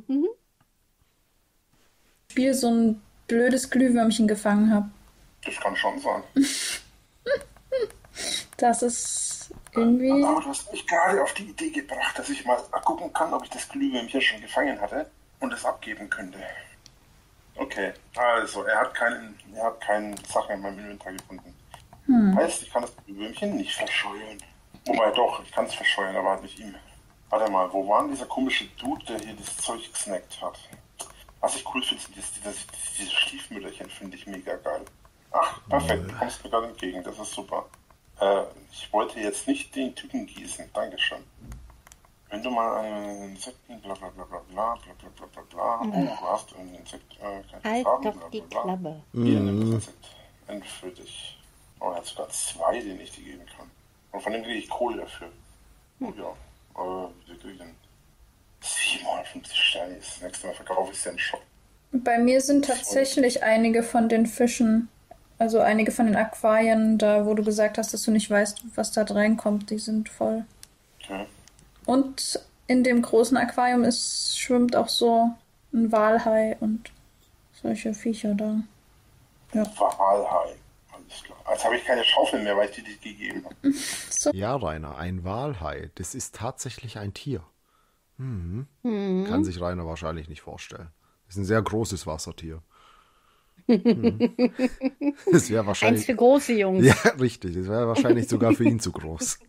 Spiel so ein blödes Glühwürmchen gefangen habe. Das kann schon sein. Das ist Irgendwie. Aber du hast mich gerade auf die Idee gebracht, dass ich mal gucken kann, ob ich das Glühwürmchen schon gefangen hatte und es abgeben könnte. Okay, also er hat keinen, er hat keinen Sachen in meinem Inventar gefunden. Hm. Heißt, ich kann das Glühwürmchen nicht verscheuern. Wobei doch, ich kann es verscheuern, aber halt nicht ihm. Warte mal, wo war denn dieser komische Dude, der hier das Zeug gesnackt hat? Was ich cool finde, sind diese, diese Stiefmütterchen, finde ich mega geil. Ach, perfekt, du kommst mir gerade entgegen, das ist super. Äh, ich wollte jetzt nicht den Typen gießen, Dankeschön. Wenn du mal einen Insekten, bla bla bla bla bla bla bla bla bla, oh, du hast einen Insekt, äh, Halt Farben, doch bla, bla, die bla. Klappe. Hier, nimm das Insekt. End für dich. Oh, er hat sogar zwei, denen ich die geben kann. Und von dem kriege ich Kohle dafür. Oh ja, äh, wie kriege ich denn? siebenhundertfünfzig Steine, das nächste Mal verkaufe ich es ja im Shop. Bei mir sind tatsächlich einige von den Fischen, also einige von den Aquarien, da wo du gesagt hast, dass du nicht weißt, was da reinkommt, die sind voll. Okay. Und in dem großen Aquarium ist, schwimmt auch so ein Walhai und solche Viecher da. Ja. Walhai, alles klar. Als habe ich keine Schaufel mehr, weil ich dir die gegeben habe. So. Ja, Rainer, ein Walhai, das ist tatsächlich ein Tier. Mhm. Mhm. Kann sich Rainer wahrscheinlich nicht vorstellen. Das ist ein sehr großes Wassertier. Mhm. Das wäre wahrscheinlich. Eins für große Jungs. Ja, richtig. Das wäre wahrscheinlich sogar für ihn zu groß.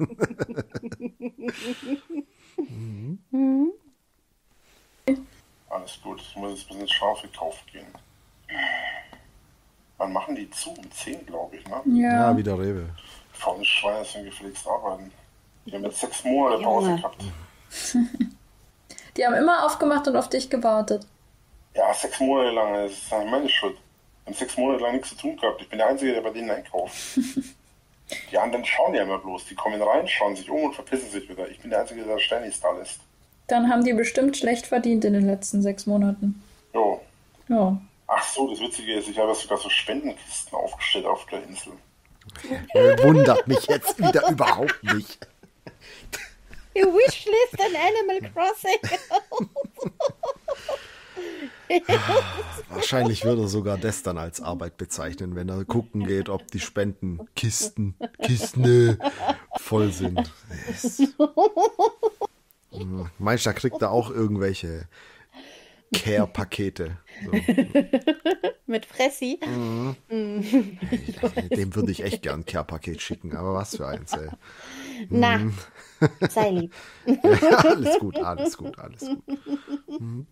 Mhm. Alles gut, ich muss jetzt ein bisschen Schaufel kaufen gehen. Wann machen die zu? Um zehn, glaube ich, ne? Ja. Ja, wie der Rewe. Faule Schweine sind gefälligst arbeiten. Die haben jetzt sechs Monate Pause gehabt. Die haben immer aufgemacht und auf dich gewartet. Ja, sechs Monate lang, das ist nicht meine Schuld. Die haben sechs Monate lang nichts zu tun gehabt. Ich bin der Einzige, der bei denen einkauft. Die anderen schauen ja immer bloß. Die kommen rein, schauen sich um und verpissen sich wieder. Ich bin der Einzige, der ständig da lässt. Dann haben die bestimmt schlecht verdient in den letzten sechs Monaten. Jo. Ja. Ach so, das Witzige ist, ich habe sogar so Spendenkisten aufgestellt auf der Insel. Wundert mich jetzt wieder überhaupt nicht. You wishlist an Animal Crossing. Wahrscheinlich würde er sogar das dann als Arbeit bezeichnen, wenn er gucken geht, ob die Spendenkisten, Kisten voll sind. Yes. Meinst du, da kriegt er auch irgendwelche Care-Pakete? So. Mit Fressi? Mhm. Dem würde ich echt gern ein Care-Paket schicken, aber was für eins, ey. Na, mhm. Sei lieb. Ja, alles gut, alles gut, alles gut. Mhm.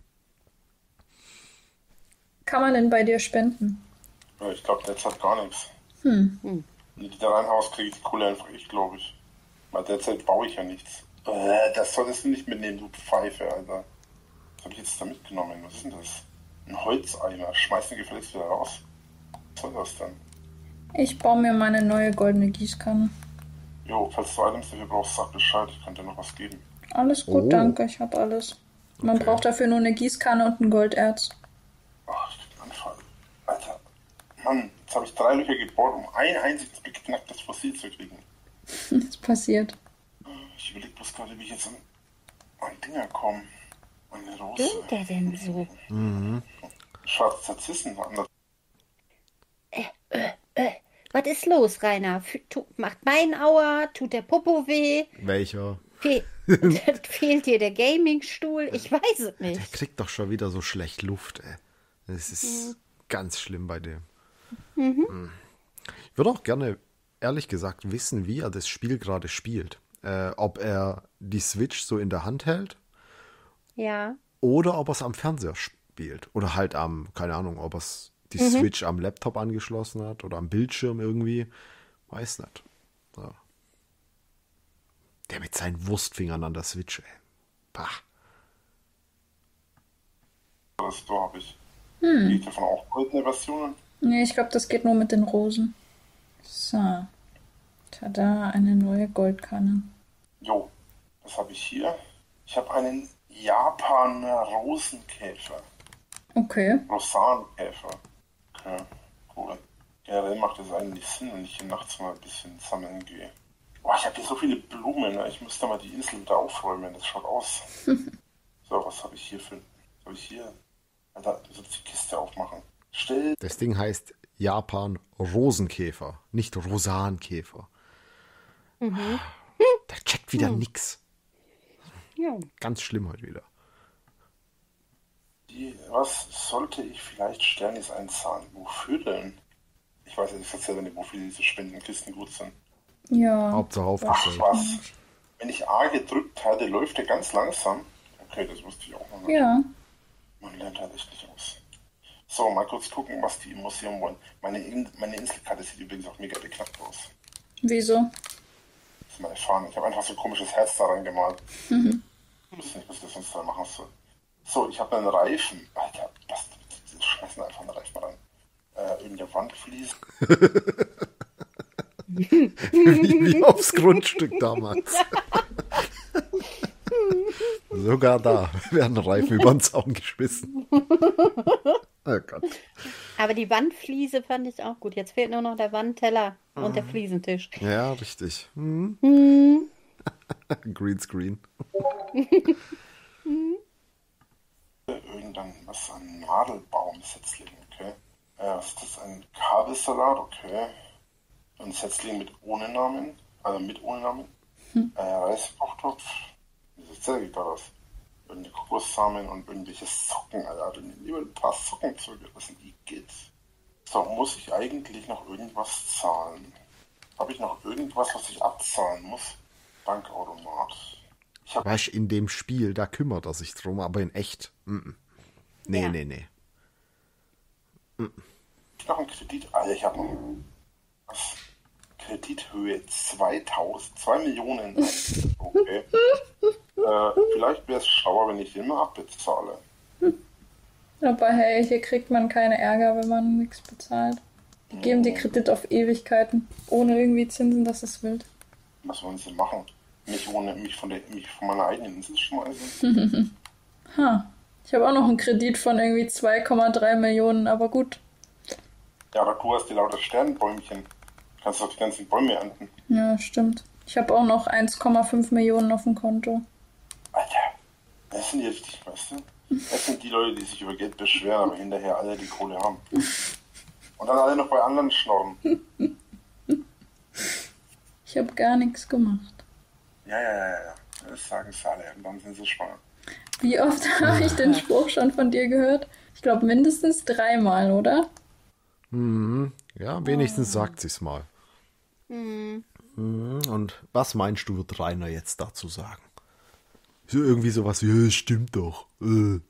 Kann man denn bei dir spenden? Ja, ich glaube, derzeit gar nichts. Hm. Wenn die da reinhaust, kriege ich die Kohle einfach ich, glaube ich. Weil derzeit baue ich ja nichts. Äh, das solltest du nicht mitnehmen, du Pfeife, Alter. Was habe ich jetzt da mitgenommen? Was ist denn das? Ein Holzeimer. Schmeiß den gefälligst wieder raus. Was soll das denn? Ich baue mir meine neue goldene Gießkanne. Jo, falls du Items dafür brauchst, sag Bescheid. Ich kann dir noch was geben. Alles gut, Oh. danke. Ich habe alles. Man Okay. braucht dafür nur eine Gießkanne und ein Golderz. Ach, ich krieg einen Anfall. Alter. Mann, jetzt habe ich drei Löcher gebohrt, um ein einziges beknacktes Fossil zu kriegen. Das passiert. Ich überlege bloß gerade, wie ich jetzt an, an Dinger komme. An eine Rose. Stimmt der denn so? Mhm. Schwarze Zarzissen an der Äh, äh, äh. Was ist los, Rainer? F tu macht mein Auer? Tut der Popo weh? Welcher? Fe Fehlt dir der Gamingstuhl? Ich weiß es Der nicht. kriegt doch schon wieder so schlecht Luft, ey. Das ist mhm. ganz schlimm bei dem. Mhm. Ich würde auch gerne, ehrlich gesagt, wissen, wie er das Spiel gerade spielt. Äh, ob er die Switch so in der Hand hält Ja. oder ob er es am Fernseher spielt. Oder halt am, keine Ahnung, ob er die Mhm. Switch am Laptop angeschlossen hat oder am Bildschirm irgendwie. Weiß nicht. So. Der mit seinen Wurstfingern an der Switch, ey. Bah. Store habe ich. Hm. Geht davon auch goldene Versionen? Nee, ich glaube, das geht nur mit den Rosen. So. Tada, eine neue Goldkanne. Jo, das habe ich hier. Ich habe einen Japaner Rosenkäfer. Okay. Rosankäfer. Okay, cool. Generell macht es eigentlich Sinn, wenn ich hier nachts mal ein bisschen sammeln gehe. Boah, ich habe hier so viele Blumen, ne? Ich müsste mal die Insel wieder aufräumen, das schaut aus. So, was habe ich hier für... Was habe ich hier? Alter, du sollst die Kiste aufmachen. Still. Das Ding heißt Japan Rosenkäfer, nicht Rosankäfer. Mhm. Der checkt wieder Hm. nix. Ja. Ganz schlimm heute wieder. Die, was sollte ich vielleicht Sternis einzahlen? Wofür denn? Ich weiß ja, ich erzähle nicht, wofür diese Spendenkisten gut sind. Ja. Hauptsache Ach aufgestellt. was. Wenn ich A gedrückt halte, läuft der ganz langsam. Okay, das wusste ich auch noch nicht. Ja. Man lernt halt echt nicht aus. So, mal kurz gucken, was die im Museum wollen. Meine, In meine Inselkarte sieht übrigens auch mega beknackt aus. Wieso? Das ist meine Fahne. Ich habe einfach so ein komisches Herz da reingemalt. Mhm. Ich wusste nicht, was ich das sonst da machen soll. So, ich habe einen Reifen. Alter, was? Die schmeißen einfach einen Reifen rein. Äh, irgendeine Wandfliese. wie, wie aufs Grundstück damals. Sogar da werden Reifen über den Zaun geschmissen. Oh Gott. Aber die Wandfliese fand ich auch gut. Jetzt fehlt nur noch der Wandteller und der Fliesentisch. Ja, richtig. Hm. Hm. Greenscreen. Irgendein, was, ein Nadelbaumsetzling, okay. Äh, was ist das? Ein Kabelsalat, okay. Ein Setzling mit ohne Namen, also mit ohne Namen. Hm. Äh, Reiskochtopf. Das ist sehr egal aus. Irgendeine Kokossamen und irgendwelche Socken, Alter. Lieber ein paar Socken zugelassen, die geht's. So, muss ich eigentlich noch irgendwas zahlen? Habe ich noch irgendwas, was ich abzahlen muss? Bankautomat. Ich hab Weißt du, in dem Spiel, da kümmert er sich drum, aber in echt. Mm -mm. Nee, Ja. nee, nee. noch einen Kredit. Alter, ich habe noch was? Kredithöhe zweitausend, zwei Millionen. Okay. äh, vielleicht wäre es schlauer, wenn ich den mal abbezahle. Aber hey, hier kriegt man keine Ärger, wenn man nichts bezahlt. Die geben die Kredit auf Ewigkeiten, ohne irgendwie Zinsen, das ist wild. Was wollen sie machen? Mich, ohne, mich, von, der, mich von meiner eigenen Insel schmeißen? Ha, ich habe auch noch einen Kredit von irgendwie zwei Komma drei Millionen, aber gut. Ja, aber du hast die lauter Sternbäumchen. Kannst doch die ganzen Bäume ernten. Ja, stimmt. Ich habe auch noch eins Komma fünf Millionen auf dem Konto. Alter, das sind die richtig, weißt du? Das sind die Leute, die sich über Geld beschweren, aber hinterher alle die Kohle haben. Und dann alle noch bei anderen schnorren. Ich habe gar nichts gemacht. Ja, ja, ja, ja. Das sagen sie alle und dann sind sie schwanger. Wie oft habe ich den Spruch schon von dir gehört? Ich glaube mindestens dreimal, oder? Mhm. Ja, wenigstens sagt sie's mal. Hm. Mhm. Und was meinst du, wird Rainer jetzt dazu sagen? So irgendwie sowas wie, "Ja, stimmt doch. Äh."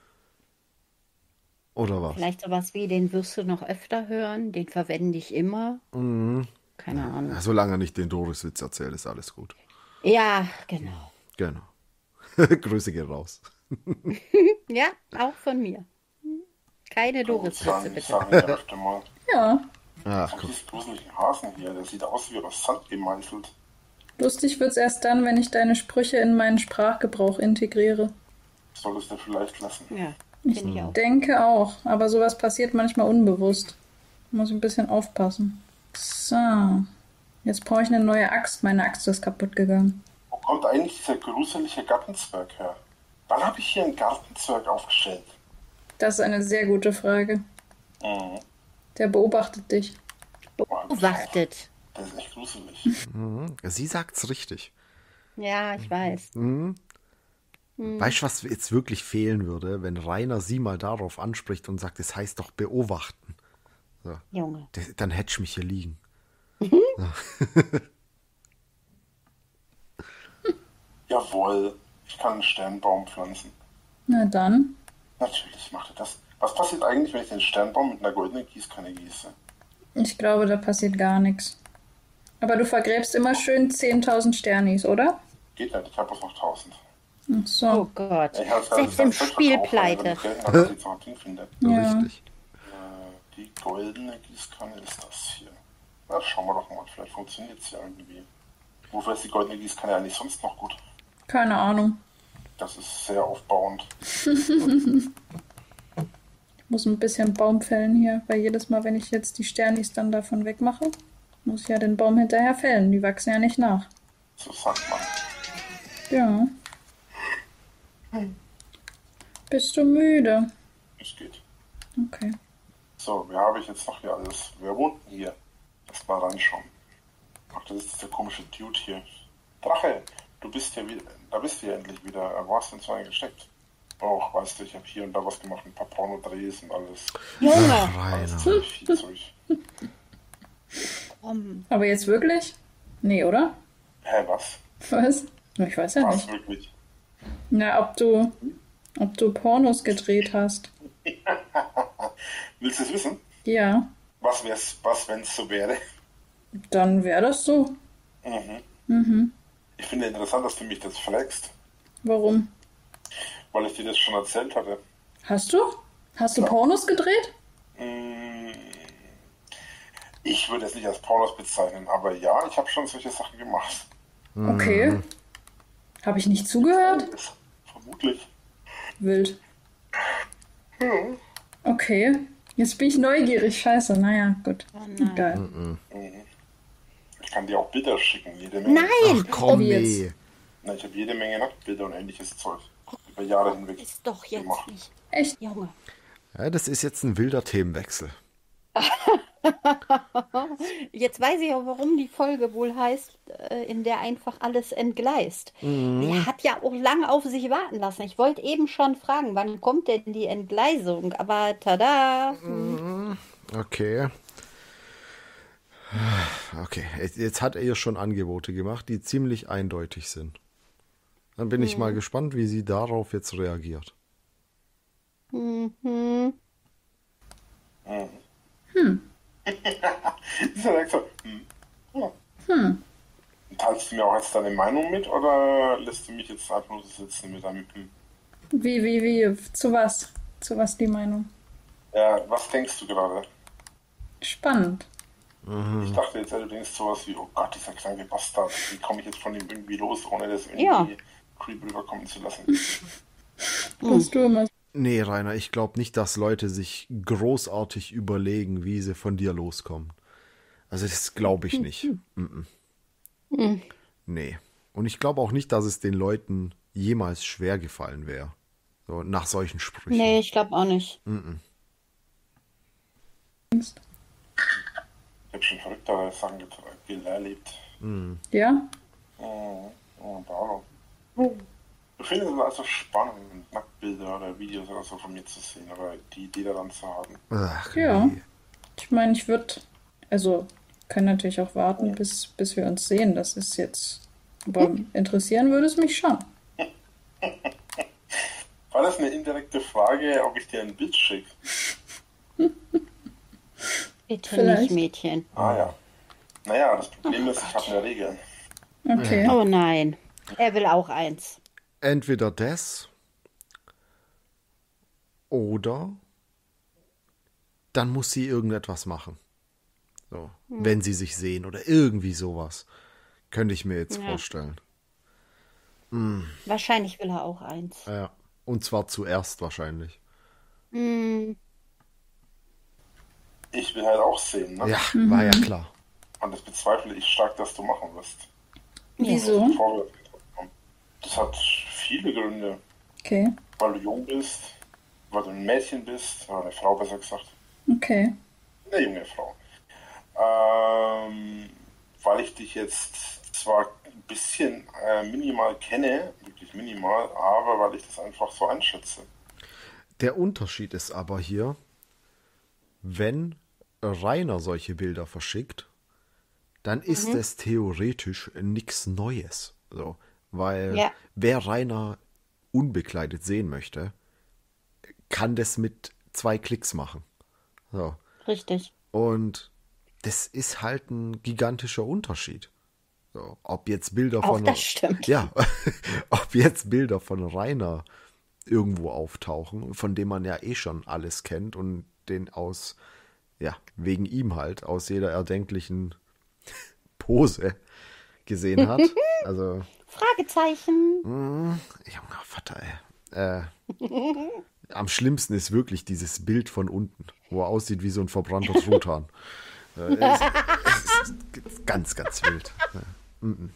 Oder was? Vielleicht sowas wie, den wirst du noch öfter hören, den verwende ich immer. Mhm. Keine Ahnung. Ja, solange er nicht den Doris-Witz erzählt, ist alles gut. Ja, genau. Genau. Grüße gehen raus. Ja, auch von mir. Hm. Keine Doris-Witze, Sagen, bitte. sagen wir öfter mal. Ja. Ach, Und guck. dieses gruseligen Hasen hier, der sieht aus wie aus Sand gemeißelt. Lustig wird's erst dann, wenn ich deine Sprüche in meinen Sprachgebrauch integriere. Solltest du vielleicht lassen. Ja, Ich finde ich auch. denke auch, aber sowas passiert manchmal unbewusst. Muss ein bisschen aufpassen. So. Jetzt brauche ich eine neue Axt. Meine Axt ist kaputt gegangen. Wo kommt eigentlich dieser gruselige Gartenzwerg her? Wann habe ich hier einen Gartenzwerg aufgestellt? Das ist eine sehr gute Frage. Mhm. Der beobachtet dich. Beobachtet. Das ist echt gruselig. Mhm. Sie sagt's richtig. Ja, ich weiß. Mhm. Weißt du, was jetzt wirklich fehlen würde, wenn Rainer sie mal darauf anspricht und sagt, es heißt doch beobachten. So. Junge. D- Dann hätte ich mich hier liegen. Jawohl, ich kann einen Sternbaum pflanzen. Na dann. Natürlich macht er das. Was passiert eigentlich, wenn ich den Sternbaum mit einer goldenen Gießkanne gieße? Ich glaube, da passiert gar nichts. Aber du vergräbst immer schön zehntausend Sternis, oder? Geht nicht, ich habe bloß noch tausend. Ach Oh so. Gott. Ja, ich hab's Selbst im Spiel pleite. Wenn ich jetzt noch Ding finde. Ja. Richtig. Äh, die goldene Gießkanne ist das hier. Na, schauen wir doch mal, vielleicht funktioniert es ja irgendwie. Wofür ist die goldene Gießkanne eigentlich sonst noch gut? Keine Ahnung. Das ist sehr aufbauend. Ich muss ein bisschen Baum fällen hier, weil jedes Mal, wenn ich jetzt die Sternis dann davon wegmache, muss ich ja den Baum hinterher fällen. Die wachsen ja nicht nach. So sagt man. Ja. Bist du müde? Es geht. Okay. So, wer habe ich jetzt noch hier alles? Wer wohnt denn hier? Lass mal reinschauen. Ach, das ist der komische Dude hier. Drache, du bist ja wieder, da bist du ja endlich wieder. Wo hast du denn so einen gesteckt? Oh, weißt du, ich habe hier und da was gemacht, ein paar Pornodrehs und alles. Junge! Alles Zeug, viel Zeug. Um, Aber jetzt wirklich? Nee, oder? Hä, was? Was? Ich weiß ja Was nicht. wirklich? Na, ob du, ob du Pornos gedreht hast. Willst du es wissen? Ja, Was wär's, was, wenn es so wäre? dann wäre das so. Mhm. Mhm. Ich finde interessant, dass du mich das fragst, Warum? weil ich dir das schon erzählt hatte. Hast du? Hast du Ja. Pornos gedreht? Mm, Ich würde es nicht als Pornos bezeichnen, aber ja, ich habe schon solche Sachen gemacht. Okay. Habe ich nicht zugehört? Vermutlich. Wild. Okay. Jetzt bin ich neugierig. Scheiße. Naja, gut. oh nein. Geil. Ich kann dir auch Bilder schicken, jede Menge. Nein! Ach komm, Wie nee. jetzt? Na, ich habe jede Menge Nacktbilder und ähnliches Zeug über Jahre hinweg Ist doch jetzt gemacht. nicht. Echt? Junge. Ja, das ist jetzt ein wilder Themenwechsel. Jetzt weiß ich auch, warum die Folge wohl heißt, äh, in der einfach alles entgleist. Die hat ja auch lange auf sich warten lassen. Ich wollte eben schon fragen, wann kommt denn die Entgleisung? Aber tada! Okay. Okay, jetzt jetzt hat er ihr schon Angebote gemacht, die ziemlich eindeutig sind. Dann bin ich mal gespannt, wie sie darauf jetzt reagiert. Mhm. Ist ja direkt so, hm. Ja. Hm. Teilst du mir auch jetzt deine Meinung mit oder lässt du mich jetzt einfach nur so sitzen mit einem Hm? Wie, wie, wie? Zu was? Zu was die Meinung? Ja, was denkst du gerade? Spannend. Ich dachte jetzt, du denkst sowas wie, oh Gott, dieser kranke Bastard, wie komme ich jetzt von ihm irgendwie los, ohne das irgendwie Ja. creep rüberkommen zu lassen? Was du immer. Nee, Rainer, ich glaube nicht, dass Leute sich großartig überlegen, wie sie von dir loskommen. Also das glaube ich nicht. Mm -mm. Nee. Und ich glaube auch nicht, dass es den Leuten jemals schwer gefallen wäre. So, nach solchen Sprüchen. Nee, ich glaube auch nicht. Ich habe schon verrücktere Sachen get- ge- erlebt. Ja? Oh, oh, Paolo. Du findest es also spannend, Nacktbilder oder Videos oder so von mir zu sehen, oder die Idee daran zu haben. Ach, Ja. nee. Ich meine, ich würde. Also, können natürlich auch warten, bis, bis wir uns sehen. Das ist jetzt. Aber interessieren würde es mich schon. War das eine indirekte Frage, ob ich dir ein Bild schicke? Bitte Vielleicht. nicht, Mädchen. Ah ja. Naja, das Problem ist, ich habe eine Regel. Okay. Oh nein. Er will auch eins. Entweder das oder dann muss sie irgendetwas machen. So, wenn sie sich sehen oder irgendwie sowas. Könnte ich mir jetzt Ja. vorstellen. Wahrscheinlich will er auch eins. Ja. Und zwar zuerst wahrscheinlich. Hm. Ich will halt auch sehen, ne? Ja, war ja klar. Und das bezweifle ich stark, dass du machen wirst. Wieso? Bevor wir kommen. Das hat viele Gründe. Okay. Weil du jung bist, weil du ein Mädchen bist, oder eine Frau besser gesagt. Okay. Eine junge Frau. Ähm, weil ich dich jetzt zwar ein bisschen äh, minimal kenne, wirklich minimal, aber weil ich das einfach so einschätze. Der Unterschied ist aber hier, wenn Rainer solche Bilder verschickt, dann ist es theoretisch nichts Neues. So, weil Ja. wer Rainer unbekleidet sehen möchte, kann das mit zwei Klicks machen. So. Richtig. Und das ist halt ein gigantischer Unterschied. So, ob jetzt Bilder Auch von das stimmt. ja, ob jetzt Bilder von Rainer irgendwo auftauchen, von dem man ja eh schon alles kennt und den aus, ja, wegen ihm halt, aus jeder erdenklichen Pose gesehen hat. Also, Fragezeichen. junger Vater, ey. Äh, am schlimmsten ist wirklich dieses Bild von unten, wo er aussieht wie so ein verbrannter Truthahn. äh, es, es ist ganz, ganz wild. Ja. Mm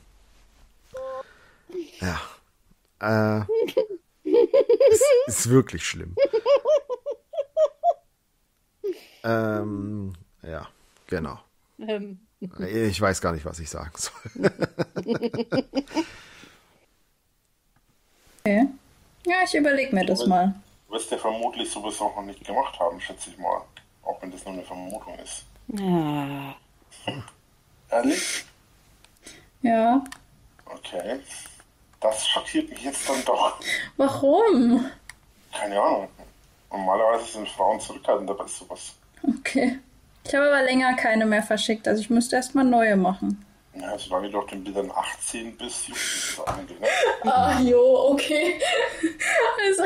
-mm. Ja. Äh, es ist wirklich schlimm. Ähm, ja, genau. Ähm, Ich weiß gar nicht, was ich sagen soll. Okay. Ja, ich überlege mir das mal. Du wirst ja vermutlich sowas auch noch nicht gemacht haben, schätze ich mal. Auch wenn das nur eine Vermutung ist. ja. Ehrlich? Ja. Okay. Das schockiert mich jetzt dann doch. Warum? Keine Ahnung. Normalerweise sind Frauen zurückhaltender bei sowas. Okay. Ich habe aber länger keine mehr verschickt, also ich müsste erstmal neue machen. Ja, solange du auf den Bildern achtzehn bist, juckt das eigentlich, ne? Ah, jo, okay. Also,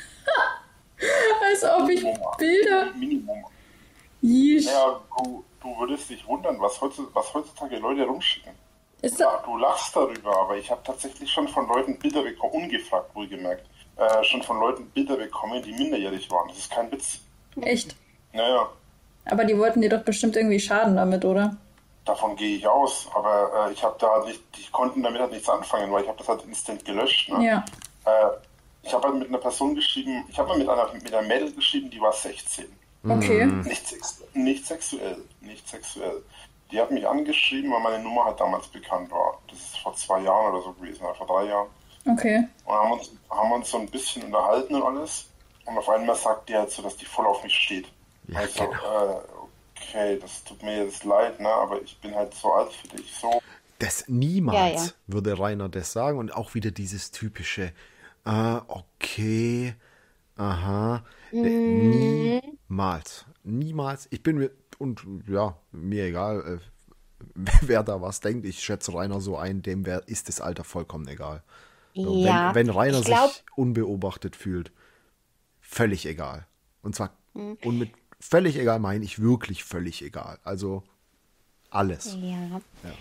als ob ich Bilder... Minimum. Yeesh. Ja, du, du würdest dich wundern, was, heutzutage, was heutzutage Leute rumschicken. Ist Ja, das... du lachst darüber, aber ich habe tatsächlich schon von Leuten Bilder bekommen, ungefragt wohlgemerkt, äh, schon von Leuten Bilder bekommen, die minderjährig waren. Das ist kein Witz. Echt? Naja, Aber die wollten dir doch bestimmt irgendwie schaden damit, oder? davon gehe ich aus, aber äh, ich habe da nicht, die konnten damit halt nichts anfangen, weil ich habe das halt instant gelöscht. Ne? Ja. Äh, ich habe halt mit einer Person geschrieben, ich habe mal mit einer, mit einer Mädel geschrieben, die war sechzehn. Okay. Nicht, sex nicht sexuell, nicht sexuell. Die hat mich angeschrieben, weil meine Nummer halt damals bekannt war. Das ist vor zwei Jahren oder so gewesen, oder vor drei Jahren. Okay. Und haben uns, haben uns so ein bisschen unterhalten und alles. Und auf einmal sagt die halt so, dass die voll auf mich steht. Ja, also, genau. äh, okay, das tut mir jetzt leid, ne? Aber ich bin halt so alt für dich. So, Das niemals Ja, ja. würde Rainer das sagen und auch wieder dieses typische, ah, okay, aha, Mhm. niemals, niemals. Ich bin mir, und ja, mir egal, äh, wer da was denkt, ich schätze Rainer so ein, dem wär, ist das Alter vollkommen egal. So, Ja, wenn, wenn Rainer ich glaub, sich unbeobachtet fühlt, völlig egal. Und zwar, Mhm. und mit völlig egal meine ich wirklich völlig egal. Also alles. ja.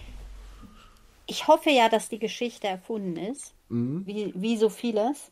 Ich hoffe ja, dass die Geschichte erfunden ist, wie, wie so vieles.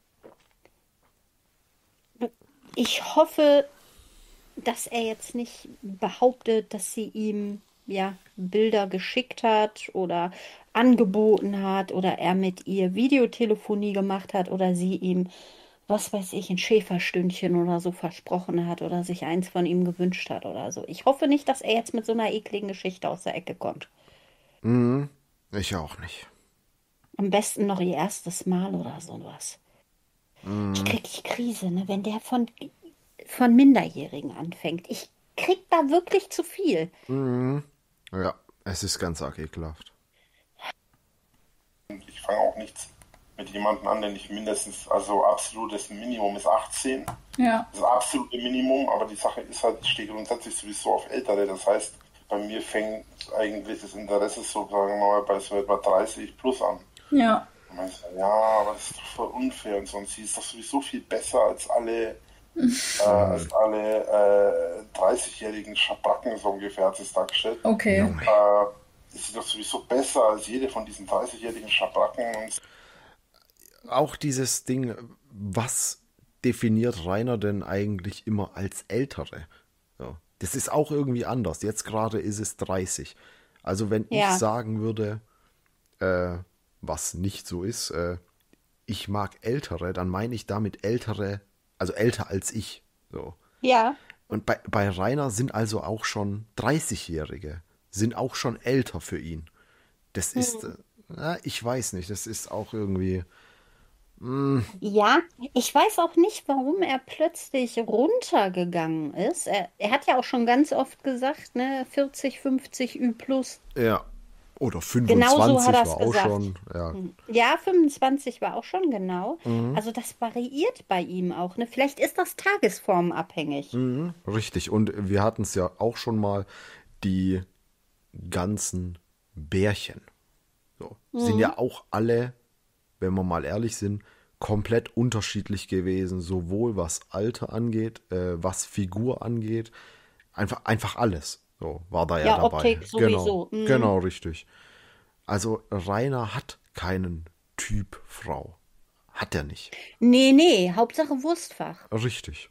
Ich hoffe, dass er jetzt nicht behauptet, dass sie ihm ja Bilder geschickt hat oder angeboten hat oder er mit ihr Videotelefonie gemacht hat oder sie ihm, was weiß ich, ein Schäferstündchen oder so versprochen hat oder sich eins von ihm gewünscht hat oder so. Ich hoffe nicht, dass er jetzt mit so einer ekligen Geschichte aus der Ecke kommt. Ich auch nicht. Am besten noch ihr erstes Mal oder sowas. Ich krieg die Krise, ne? Wenn der von, von Minderjährigen anfängt. Ich krieg da wirklich zu viel. Ja, es ist ganz arg ekelhaft. ich fange auch nichts mit jemandem an, der nicht mindestens, also absolutes Minimum ist achtzehn. Ja. Das absolute Minimum, aber die Sache ist halt, ich stehe grundsätzlich sowieso auf Ältere. Das heißt, bei mir fängt eigentlich das Interesse so, sagen wir mal, bei so etwa dreißig plus an. Ja. Und man sagt, ja, aber das ist doch voll unfair und so. Und sie ist doch sowieso viel besser als alle, äh, als alle äh, dreißigjährigen Schabracken, so ungefähr hat sie es dargestellt. Okay. Äh, ist sie doch sowieso besser als jede von diesen dreißigjährigen Schabracken. Und Auch dieses Ding, was definiert Rainer denn eigentlich immer als Ältere? Ja, das ist auch irgendwie anders. Jetzt gerade ist es dreißig. Also wenn Ja. ich sagen würde, äh, was nicht so ist, äh, ich mag Ältere, dann meine ich damit Ältere, also älter als ich. So. Ja. Und bei, bei Rainer sind also auch schon dreißigjährige, sind auch schon älter für ihn. Das ist, äh, na, ich weiß nicht, das ist auch irgendwie, Ja, ich weiß auch nicht, warum er plötzlich runtergegangen ist. Er, er hat ja auch schon ganz oft gesagt, ne, vierzig, fünfzig Ü plus. ja, oder Genau so fünfundzwanzig hat er war es auch gesagt. schon, ja. Ja, fünfundzwanzig war auch schon genau. Also das variiert bei ihm auch, ne? Vielleicht ist das tagesformabhängig. Mhm, richtig. Und wir hatten es ja auch schon mal, die ganzen Bärchen. So, sind ja auch alle, wenn wir mal ehrlich sind, komplett unterschiedlich gewesen, sowohl was Alter angeht, äh, was Figur angeht, einfach, einfach alles. So, war da ja, Ja, dabei. Optik sowieso. Genau, Mhm. genau, richtig. Also Rainer hat keinen Typ Frau. Hat er nicht. Nee, nee, Hauptsache Wurstfach. Richtig.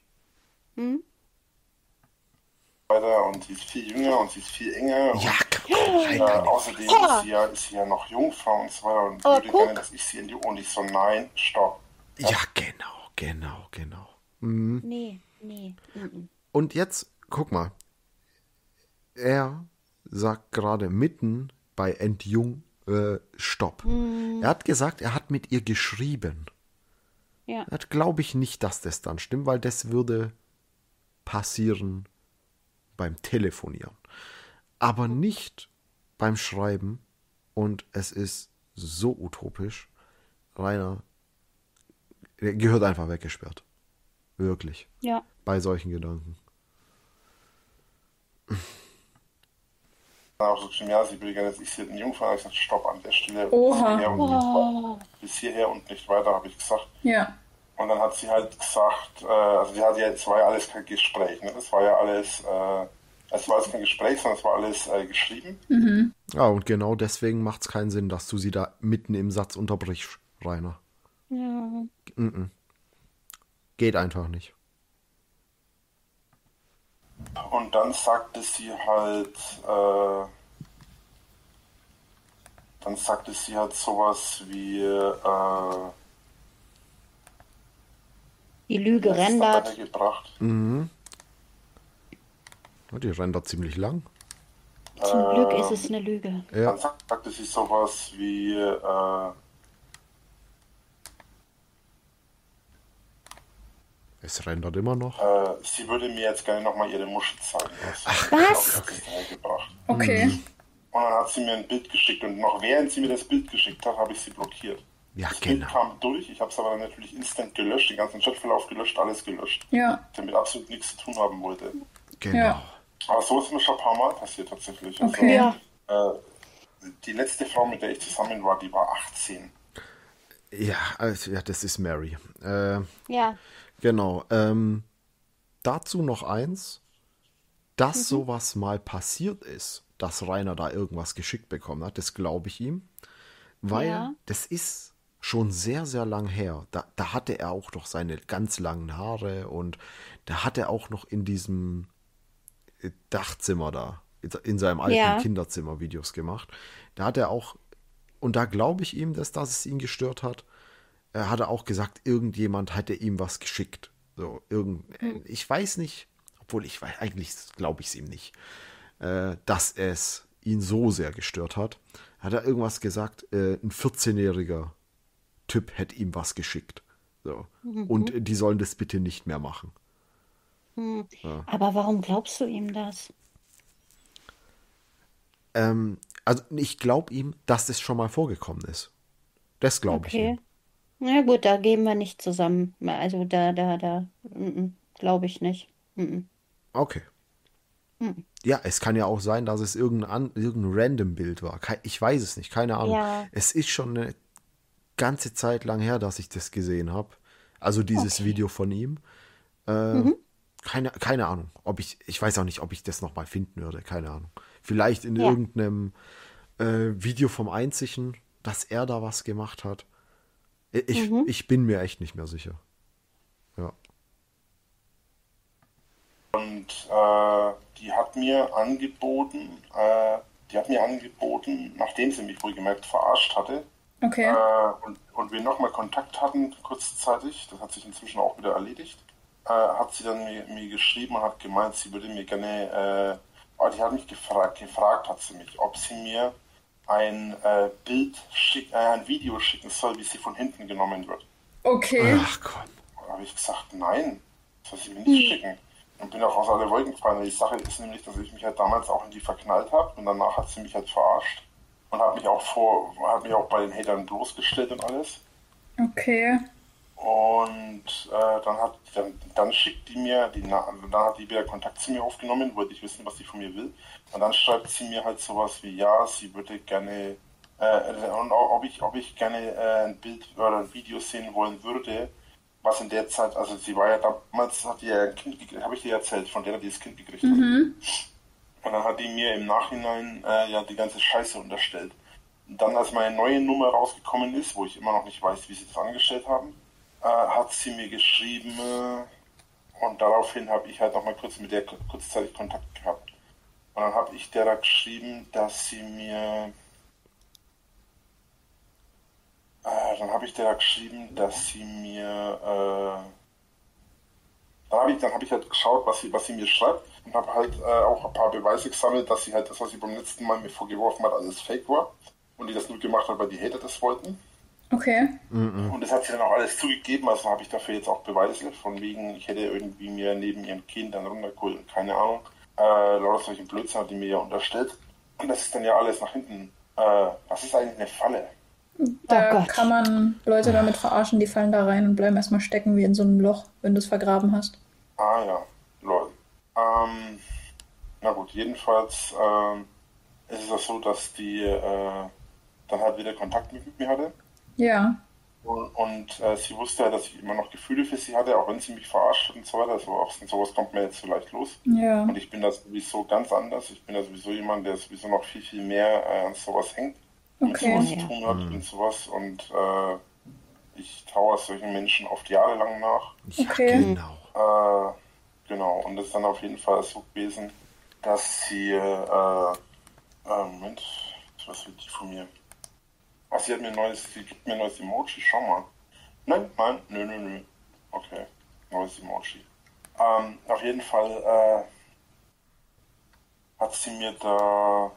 weiter und sie ist viel jünger und sie ist viel enger. Ja, Und, komm, äh, Rainer. außerdem Oh. ist, sie ja, ist sie ja noch Jungfrau und so weiter und Oh, würde guck. gerne, dass ich sie in die und ich so, nein, stopp. Ja, genau, genau, genau. Nee, nee. mhm. Und jetzt, guck mal, er sagt gerade mitten bei Entjung äh, Stopp. Mhm. Er hat gesagt, er hat mit ihr geschrieben. Ja. Er hat, glaube ich nicht, dass das dann stimmt, weil das würde passieren beim Telefonieren. Aber nicht beim Schreiben. Und es ist so utopisch. Rainer, der gehört einfach weggesperrt. Wirklich. Ja. Bei solchen Gedanken. Auch so geschrieben, ja, sie will gerne, dass ich sie in Jungfrau, ich gesagt, stopp an der Stelle. Oha. Bis hierher, und Oh. nicht, bis hierher und nicht weiter, habe ich gesagt. Ja. Und dann hat sie halt gesagt, äh, also die hat ja, es war ja alles kein Gespräch, ne? Das war ja alles, äh, es war alles kein Gespräch, sondern es war alles äh, geschrieben. Mhm. Ja, und genau deswegen macht es keinen Sinn, dass du sie da mitten im Satz unterbrichst, Rainer. Ja. Mm-mm. Geht einfach nicht. Und dann sagte sie halt, äh, dann sagte sie halt sowas wie, äh, Die Lüge was ist da rendert. weitergebracht? Mhm. Ja, die rendert ziemlich lang. Zum Äh, Glück ist es eine Lüge. Ja. Dann sagte sie sowas wie, äh, Es rendert immer noch. äh, sie würde mir jetzt gerne nochmal ihre Muschel zeigen. Ach, was? Gebracht. Okay. Und dann hat sie mir ein Bild geschickt und noch während sie mir das Bild geschickt hat, habe ich sie blockiert. Ja, Das genau. Bild kam durch, ich habe es aber dann natürlich instant gelöscht, den ganzen Chatverlauf gelöscht, alles gelöscht. Ja. Damit absolut nichts zu tun haben wollte. Genau. Ja. Aber so ist mir schon ein paar Mal passiert tatsächlich. Okay. Ja. Also, äh, die letzte Frau, mit der ich zusammen war, die war achtzehn. Ja, also, ja, das ist Mary. Äh, Ja. genau. Ähm, dazu noch eins, dass mhm. sowas mal passiert ist, dass Rainer da irgendwas geschickt bekommen hat, das glaube ich ihm. Weil Ja. das ist schon sehr, sehr lang her. Da, da hatte er auch noch seine ganz langen Haare und da hat er auch noch in diesem Dachzimmer da, in seinem alten Ja. Kinderzimmer Videos gemacht. Da hat er auch, und da glaube ich ihm, dass, dass es ihn gestört hat, er hat auch gesagt, irgendjemand hätte ihm was geschickt. So, irgend, Hm. Ich weiß nicht, obwohl ich weiß, eigentlich glaube ich es ihm nicht, äh, dass es ihn so sehr gestört hat. Hat er irgendwas gesagt, äh, ein vierzehnjähriger Typ hätte ihm was geschickt. So. Mhm. Und die sollen das bitte nicht mehr machen. Hm. Ja. Aber warum glaubst du ihm das? Ähm, also ich glaube ihm, dass das schon mal vorgekommen ist. Das glaube ich Okay. ihm. Na gut, da gehen wir nicht zusammen. Also da, da, da, glaube ich nicht. Mm-mm. Okay. Mhm. Ja, es kann ja auch sein, dass es irgendein, an- irgendein random Bild war. Kei- Ich weiß es nicht, keine Ahnung. Ja. Es ist schon eine ganze Zeit lang her, dass ich das gesehen habe. Also dieses Okay. Video von ihm. Äh, Mhm. keine, keine Ahnung. Ob ich, ich weiß auch nicht, ob ich das nochmal finden würde. Keine Ahnung. Vielleicht in Ja. irgendeinem äh, Video vom Einzigen, dass er da was gemacht hat. Ich, Mhm. ich bin mir echt nicht mehr sicher. Ja. Und äh, die hat mir angeboten, äh, die hat mir angeboten, nachdem sie mich wohlgemerkt verarscht hatte, Okay. äh, und, und wir nochmal Kontakt hatten, kurzzeitig, das hat sich inzwischen auch wieder erledigt, äh, hat sie dann mir, mir geschrieben und hat gemeint, sie würde mir gerne, äh, oh, die hat mich gefragt, gefragt hat sie mich, ob sie mir ein äh, Bild, schick, äh, ein Video schicken soll, wie sie von hinten genommen wird. Okay. Ach komm. Da habe ich gesagt, nein, das soll sie mir nicht schicken. Und bin auch aus alle Wolken gefallen. Die Sache ist nämlich, dass ich mich halt damals auch in die verknallt habe und danach hat sie mich halt verarscht und hat mich auch vor, hat mich auch bei den Hatern bloßgestellt und alles. Okay. Und äh, dann hat dann, dann schickt die mir, die, dann hat die wieder Kontakt zu mir aufgenommen, wollte ich wissen, was sie von mir will. Und dann schreibt sie mir halt sowas wie, ja, sie würde gerne, äh, und ob ich, ob ich gerne äh, ein Bild oder ein Video sehen wollen würde, was in der Zeit, also sie war ja damals, hat die ja ein Kind gekriegt, habe ich dir erzählt, von der die das Kind gekriegt hat. Mhm. Und dann hat die mir im Nachhinein äh, ja die ganze Scheiße unterstellt. Und dann, als meine neue Nummer rausgekommen ist, wo ich immer noch nicht weiß, wie sie das angestellt haben, äh, hat sie mir geschrieben äh, und daraufhin habe ich halt nochmal kurz mit der kurzzeitig Kontakt gehabt. Und dann habe ich der da geschrieben, dass sie mir äh, dann habe ich der da geschrieben, dass sie mir äh, dann habe ich, dann hab ich halt geschaut, was sie, was sie mir schreibt. und habe halt äh, auch ein paar Beweise gesammelt, dass sie halt das, was sie beim letzten Mal mir vorgeworfen hat, alles fake war und die das nur gemacht hat, weil die Hater das wollten. Okay. Und das hat sie dann auch alles zugegeben, also habe ich dafür jetzt auch Beweise, von wegen, ich hätte irgendwie mir neben ihrem Kind dann runtergeholt und keine Ahnung. Äh, lauter solchen Blödsinn hat die mir ja unterstellt. Und das ist dann ja alles nach hinten. Äh, das ist eigentlich eine Falle. Da Oh Gott. kann man Leute damit verarschen, die fallen da rein und bleiben erstmal stecken wie in so einem Loch, wenn du es vergraben hast. Ah ja, lol. Ähm, na gut, jedenfalls ähm, ist es auch so, dass die äh, dann halt wieder Kontakt mit mir hatte. Ja. Und, und äh, sie wusste ja, dass ich immer noch Gefühle für sie hatte, auch wenn sie mich verarscht hat und so weiter. Also auch sowas kommt mir jetzt so leicht los. Ja. Und ich bin da sowieso ganz anders. Ich bin da sowieso jemand, der sowieso noch viel, viel mehr äh, an sowas hängt. Mit Okay. sowas Ja. zu tun hat und sowas. Und äh, ich trauere solchen Menschen oft jahrelang nach. Ja, Okay. genau. Äh, genau. Und das ist dann auf jeden Fall so gewesen, dass sie, äh, äh, Moment, was will die von mir? Ach, sie hat mir ein neues, sie gibt mir ein neues Emoji, schau mal. Nein, nein, nö, nö, nö. Okay, neues Emoji. Ähm, auf jeden Fall, äh, hat sie mir da,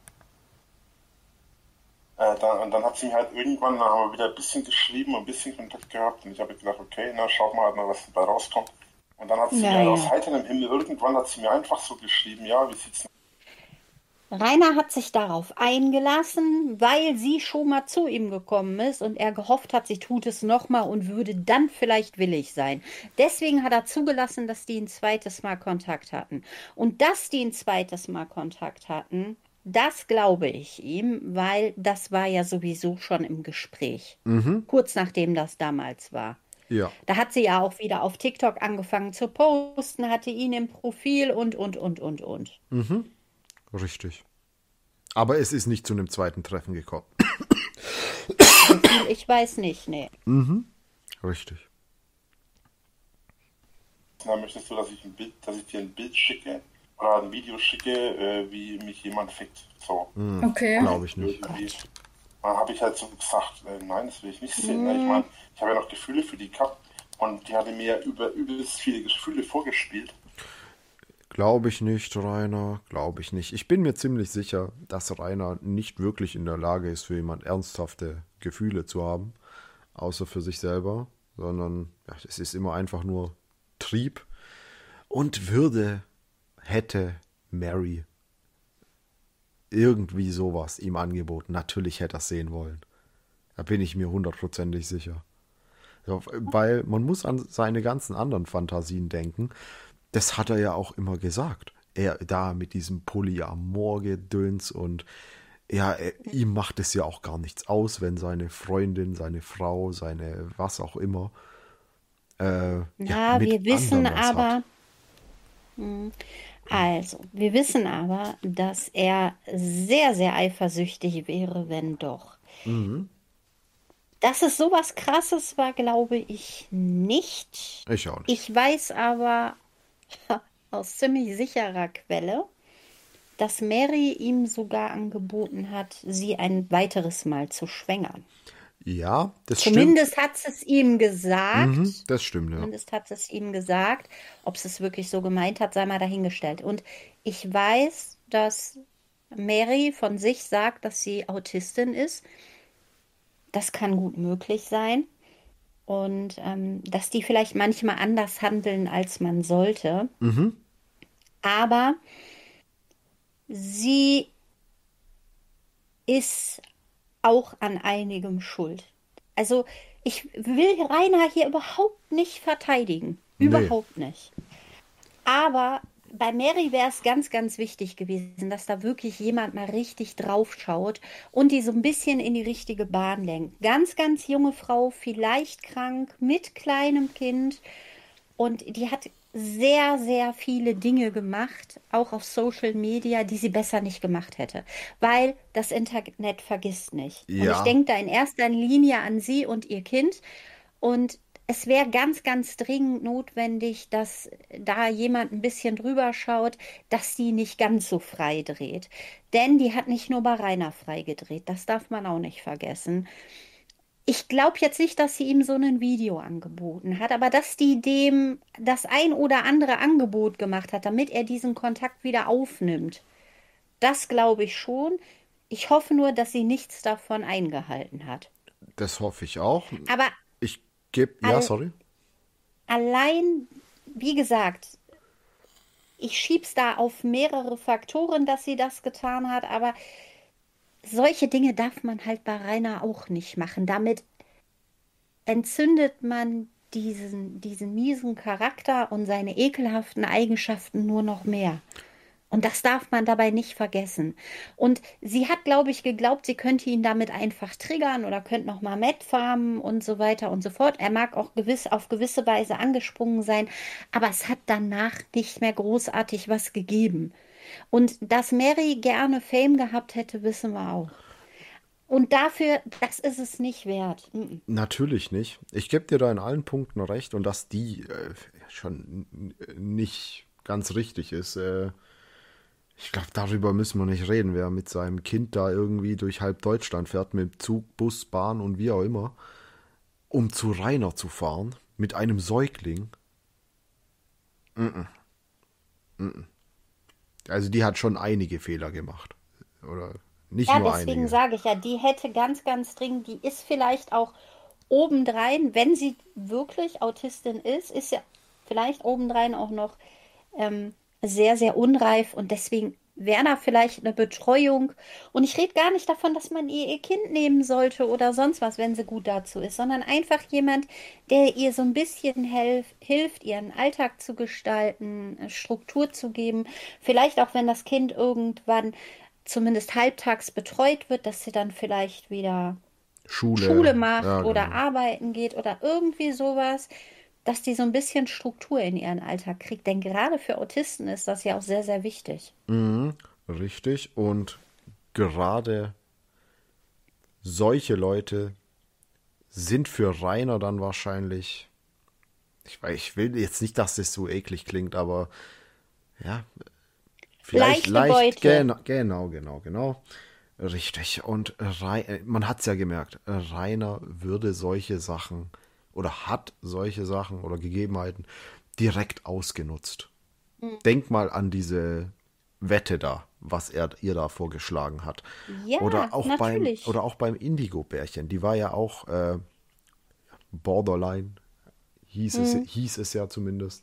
äh, dann, und dann hat sie mir halt irgendwann, dann haben wir wieder ein bisschen geschrieben, ein bisschen Kontakt gehabt und ich habe gedacht, okay, na, schaut mal halt mal, was dabei rauskommt. Und dann hat sie Ja, mir halt ja. aus heiterem Himmel, irgendwann hat sie mir einfach so geschrieben, ja, wie sieht's Rainer hat sich darauf eingelassen, weil sie schon mal zu ihm gekommen ist und er gehofft hat, sie tut es nochmal und würde dann vielleicht willig sein. Deswegen hat er zugelassen, dass die ein zweites Mal Kontakt hatten. Und dass die ein zweites Mal Kontakt hatten, das glaube ich ihm, weil das war ja sowieso schon im Gespräch. Kurz nachdem das damals war. Ja. Da hat sie ja auch wieder auf TikTok angefangen zu posten, hatte ihn im Profil und, und, und, und, und. Richtig. Aber es ist nicht zu einem zweiten Treffen gekommen. Ich weiß nicht, nee. Richtig. Na, möchtest du, dass ich ein Bild, dass ich dir ein Bild schicke oder ein Video schicke, äh, wie mich jemand fickt? So. Okay. Glaube ich nicht. Irgendwie. Dann habe ich halt so gesagt, äh, nein, das will ich nicht sehen. Ne? Ich meine, ich habe ja noch Gefühle für die gehabt und die hatte mir über übelst viele Gefühle vorgespielt. Glaube ich nicht, Rainer. Glaube ich nicht. Ich bin mir ziemlich sicher, dass Rainer nicht wirklich in der Lage ist, für jemand ernsthafte Gefühle zu haben. Außer für sich selber. Sondern ja, es ist immer einfach nur Trieb. Und würde, hätte Mary irgendwie sowas ihm angeboten. Natürlich hätte er es sehen wollen. Da bin ich mir hundertprozentig sicher. Ja, weil man muss an seine ganzen anderen Fantasien denken. Das hat er ja auch immer gesagt. Er da mit diesem Polyamor-Gedöns und ja, er, ihm macht es ja auch gar nichts aus, wenn seine Freundin, seine Frau, seine was auch immer äh, ja, Ja, mit wir wissen anderen was aber, hat. Hm, also, wir wissen aber, dass er sehr, sehr eifersüchtig wäre, wenn doch. Dass es sowas Krasses war, glaube ich nicht. Ich auch nicht. Ich weiß aber aus ziemlich sicherer Quelle, dass Mary ihm sogar angeboten hat, sie ein weiteres Mal zu schwängern. Ja, das Zumindest hat sie es ihm gesagt. stimmt. Mhm, das stimmt, ja. Zumindest hat es ihm gesagt. Ob es es wirklich so gemeint hat, sei mal dahingestellt. Und ich weiß, dass Mary von sich sagt, dass sie Autistin ist. Das kann gut möglich sein. Und ähm, dass die vielleicht manchmal anders handeln, als man sollte. Aber sie ist auch an einigem schuld. Also ich will Rainer hier überhaupt nicht verteidigen. Nee. Überhaupt nicht. Aber bei Mary wäre es ganz, ganz wichtig gewesen, dass da wirklich jemand mal richtig drauf schaut und die so ein bisschen in die richtige Bahn lenkt. Ganz, ganz junge Frau, vielleicht krank, mit kleinem Kind. Und die hat sehr, sehr viele Dinge gemacht, auch auf Social Media, die sie besser nicht gemacht hätte. Weil das Internet vergisst nicht. Und Ja. ich denke da in erster Linie an sie und ihr Kind. Und es wäre ganz, ganz dringend notwendig, dass da jemand ein bisschen drüber schaut, dass sie nicht ganz so frei dreht. Denn die hat nicht nur bei Rainer frei gedreht. Das darf man auch nicht vergessen. Ich glaube jetzt nicht, dass sie ihm so ein Video angeboten hat, aber dass die dem das ein oder andere Angebot gemacht hat, damit er diesen Kontakt wieder aufnimmt. Das glaube ich schon. Ich hoffe nur, dass sie nichts davon eingehalten hat. Das hoffe ich auch. Aber Ich gebe, ja, all, sorry. allein, wie gesagt, ich schieb's da auf mehrere Faktoren, dass sie das getan hat, aber solche Dinge darf man halt bei Rainer auch nicht machen. Damit entzündet man diesen, diesen miesen Charakter und seine ekelhaften Eigenschaften nur noch mehr. Und das darf man dabei nicht vergessen. Und sie hat, glaube ich, geglaubt, sie könnte ihn damit einfach triggern oder könnte noch mal Matt farmen und so weiter und so fort. Er mag auch gewiss, auf gewisse Weise angesprungen sein, aber es hat danach nicht mehr großartig was gegeben. Und dass Mary gerne Fame gehabt hätte, wissen wir auch. Und dafür, das ist es nicht wert. Mhm. Natürlich nicht. Ich gebe dir da in allen Punkten recht und dass die äh, schon n- nicht ganz richtig ist. Äh, ich glaube, darüber müssen wir nicht reden, wer mit seinem Kind da irgendwie durch halb Deutschland fährt, mit Zug, Bus, Bahn und wie auch immer, um zu Rainer zu fahren, mit einem Säugling. Also die hat schon einige Fehler gemacht. Oder nicht Ja, nur deswegen einige. sage ich ja, die hätte ganz, ganz dringend, die ist vielleicht auch obendrein, wenn sie wirklich Autistin ist, ist ja vielleicht obendrein auch noch ähm, sehr, sehr unreif und deswegen wäre da vielleicht eine Betreuung. Und ich rede gar nicht davon, dass man ihr ihr Kind nehmen sollte oder sonst was, wenn sie gut dazu ist, sondern einfach jemand, der ihr so ein bisschen helf, hilft, ihren Alltag zu gestalten, äh, Struktur zu geben. Vielleicht auch, wenn das Kind irgendwann zumindest halbtags betreut wird, dass sie dann vielleicht wieder Schule Schule, macht ja, oder genau. arbeiten geht oder irgendwie sowas, dass die so ein bisschen Struktur in ihren Alltag kriegt. Denn gerade für Autisten ist das ja auch sehr, sehr wichtig. Mhm, richtig. Und gerade solche Leute sind für Rainer dann wahrscheinlich, ich weiß, ich will jetzt nicht, dass das so eklig klingt, aber ja, vielleicht Leichte leicht, Beute. genau, genau, genau, genau. Richtig. Und Rei- man hat es ja gemerkt, Rainer würde solche Sachen oder hat solche Sachen oder Gegebenheiten direkt ausgenutzt. Denk mal an diese Wette da, was er ihr da vorgeschlagen hat. Ja, Oder auch beim, natürlich. oder auch beim Indigo-Bärchen. Die war ja auch äh, Borderline, hieß es, Hm. hieß es ja zumindest.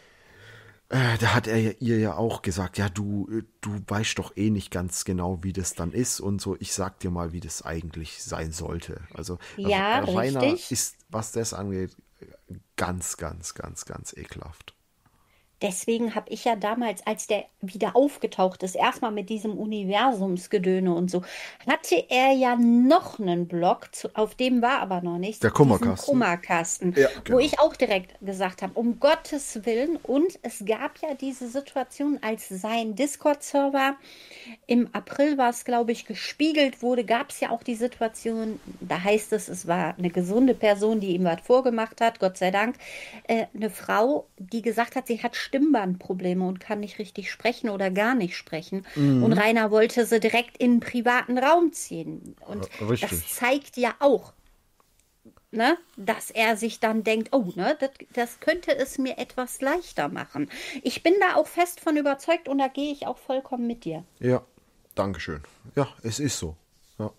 Äh, da hat er ja- ihr ja auch gesagt, ja, du, äh, du weißt doch eh nicht ganz genau, wie das dann ist und so. Ich sag dir mal, wie das eigentlich sein sollte. Also Ja, R- Rainer richtig. ist, was das angeht, ganz, ganz, ganz, ganz ekelhaft. Deswegen habe ich ja damals, als der wieder aufgetaucht ist, erstmal mit diesem Universumsgedöne und so, hatte er ja noch einen Blog, zu, auf dem war aber noch nichts, Der diesen Kummerkasten. Kummerkasten, Ja, wo genau. ich auch direkt gesagt habe, um Gottes Willen. Und es gab ja diese Situation, als sein Discord-Server im April war es, glaube ich, gespiegelt wurde, gab es ja auch die Situation, da heißt es, es war eine gesunde Person, die ihm was vorgemacht hat, Gott sei Dank, äh, eine Frau, die gesagt hat, sie hat Stimmbandprobleme und kann nicht richtig sprechen oder gar nicht sprechen. Und Mhm. Rainer wollte sie direkt in einen privaten Raum ziehen. Und R- das Richtig. zeigt ja auch, ne, dass er sich dann denkt, oh, ne, das, das könnte es mir etwas leichter machen. Ich bin da auch fest von überzeugt und da gehe ich auch vollkommen mit dir. Ja, Dankeschön. Ja, es ist so. Ja.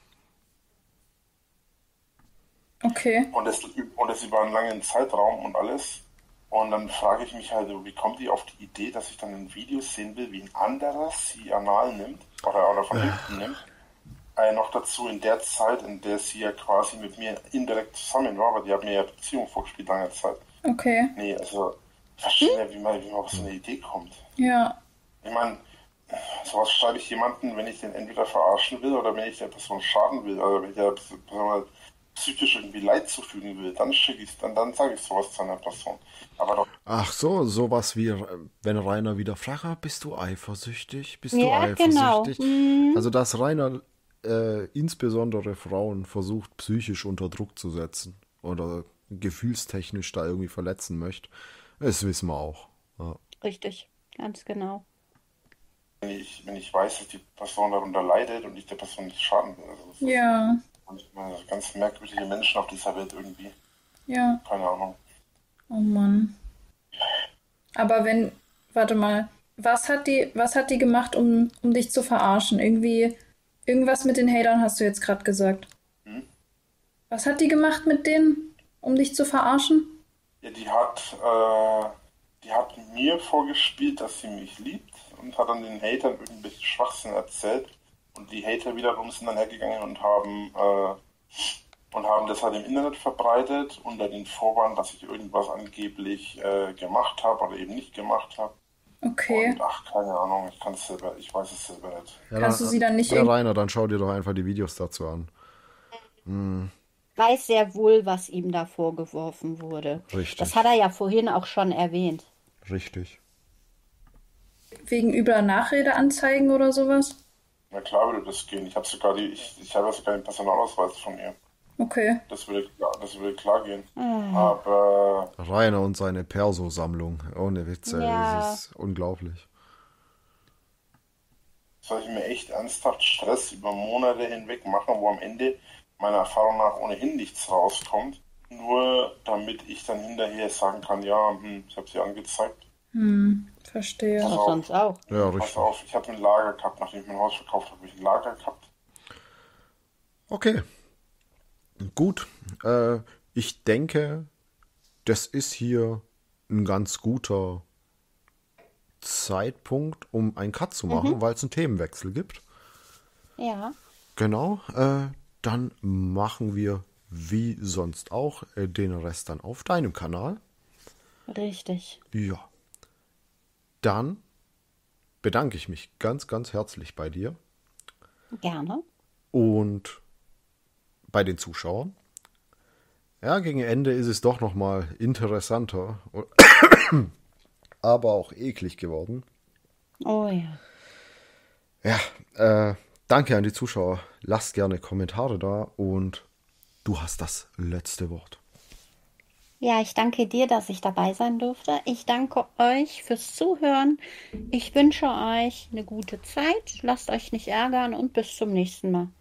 Okay. Und das, und das über einen langen Zeitraum und alles. Und dann frage ich mich halt, wie kommt die auf die Idee, dass ich dann ein Video sehen will, wie ein anderer sie anal nimmt oder, oder von hinten nimmt. Äh, noch dazu in der Zeit, in der sie ja quasi mit mir indirekt zusammen war, weil die hat mir ja Beziehung vorgespielt lange Zeit. Okay. Nee, also ich verstehe nicht, wie man, wie man auf so eine Idee kommt. Ja. Ich meine, sowas schreibe ich jemanden, wenn ich den entweder verarschen will oder wenn ich der Person schaden will oder wenn ich der Person halt psychisch irgendwie Leid zufügen will, dann schicke ich dann, dann sage ich sowas zu einer Person. Aber doch, Ach so, sowas wie, äh, wenn Rainer wieder fragt, "Ah, bist du eifersüchtig? Bist du Ja, genau. eifersüchtig? Mhm. Also, dass Rainer äh, insbesondere Frauen versucht, psychisch unter Druck zu setzen oder gefühlstechnisch da irgendwie verletzen möchte, das wissen wir auch. Ja. Richtig, ganz genau. wenn ich, wenn ich weiß, dass die Person darunter leidet und ich der Person nicht schaden will. Also das ist, Ja. Manchmal ganz merkwürdige Menschen auf dieser Welt irgendwie. Ja. Keine Ahnung. Oh Mann. Aber wenn, warte mal, was hat die, was hat die gemacht, um, um dich zu verarschen? Irgendwie, irgendwas mit den Hatern hast du jetzt gerade gesagt. Hm? Was hat die gemacht mit denen, um dich zu verarschen? Ja, die hat, äh, die hat mir vorgespielt, dass sie mich liebt und hat dann den Hatern irgendwelche Schwachsinn erzählt. Und die Hater wiederum sind dann hergegangen und haben, äh, und haben das halt im Internet verbreitet unter den Vorwand, dass ich irgendwas angeblich äh, gemacht habe oder eben nicht gemacht habe. Okay. Und ach, keine Ahnung, ich kann es selber, ich weiß es selber nicht. Ja, Kannst dann, du sie dann nicht Ja, irg- Rainer, dann schau dir doch einfach die Videos dazu an. Weiß sehr wohl, was ihm da vorgeworfen wurde. Richtig. Das hat er ja vorhin auch schon erwähnt. Richtig. wegen übler Nachrede anzeigen oder sowas? Na klar würde das gehen. Ich habe sogar die, ich, ich habe sogar den Personalausweis von ihr. Okay. Das würde klar, das würde klar gehen. Aber Rainer und seine Perso-Sammlung. Ohne Witze, Ja. das ist unglaublich. soll ich mir echt ernsthaft Stress über Monate hinweg machen, wo am Ende meiner Erfahrung nach ohnehin nichts rauskommt, nur damit ich dann hinterher sagen kann, ja, hm, ich habe sie angezeigt. Hm, verstehe. Pass Aber auf, sonst auch. Ja, pass richtig. auf, ich habe ein Lager gehabt, nachdem ich mein Haus verkauft habe, habe ich ein Lager gehabt. Okay. Gut. Äh, ich denke, das ist hier ein ganz guter Zeitpunkt, um einen Cut zu machen, weil es einen Themenwechsel gibt. Ja. Genau. Äh, dann machen wir wie sonst auch äh, den Rest dann auf deinem Kanal. Richtig. Ja. Dann bedanke ich mich ganz, ganz herzlich bei dir Gerne. und bei den Zuschauern. Ja, gegen Ende ist es doch noch mal interessanter, aber auch eklig geworden. Oh ja. Ja, äh, danke an die Zuschauer. Lasst gerne Kommentare da und du hast das letzte Wort. Ja, ich danke dir, dass ich dabei sein durfte. Ich danke euch fürs Zuhören. Ich wünsche euch eine gute Zeit. Lasst euch nicht ärgern und bis zum nächsten Mal.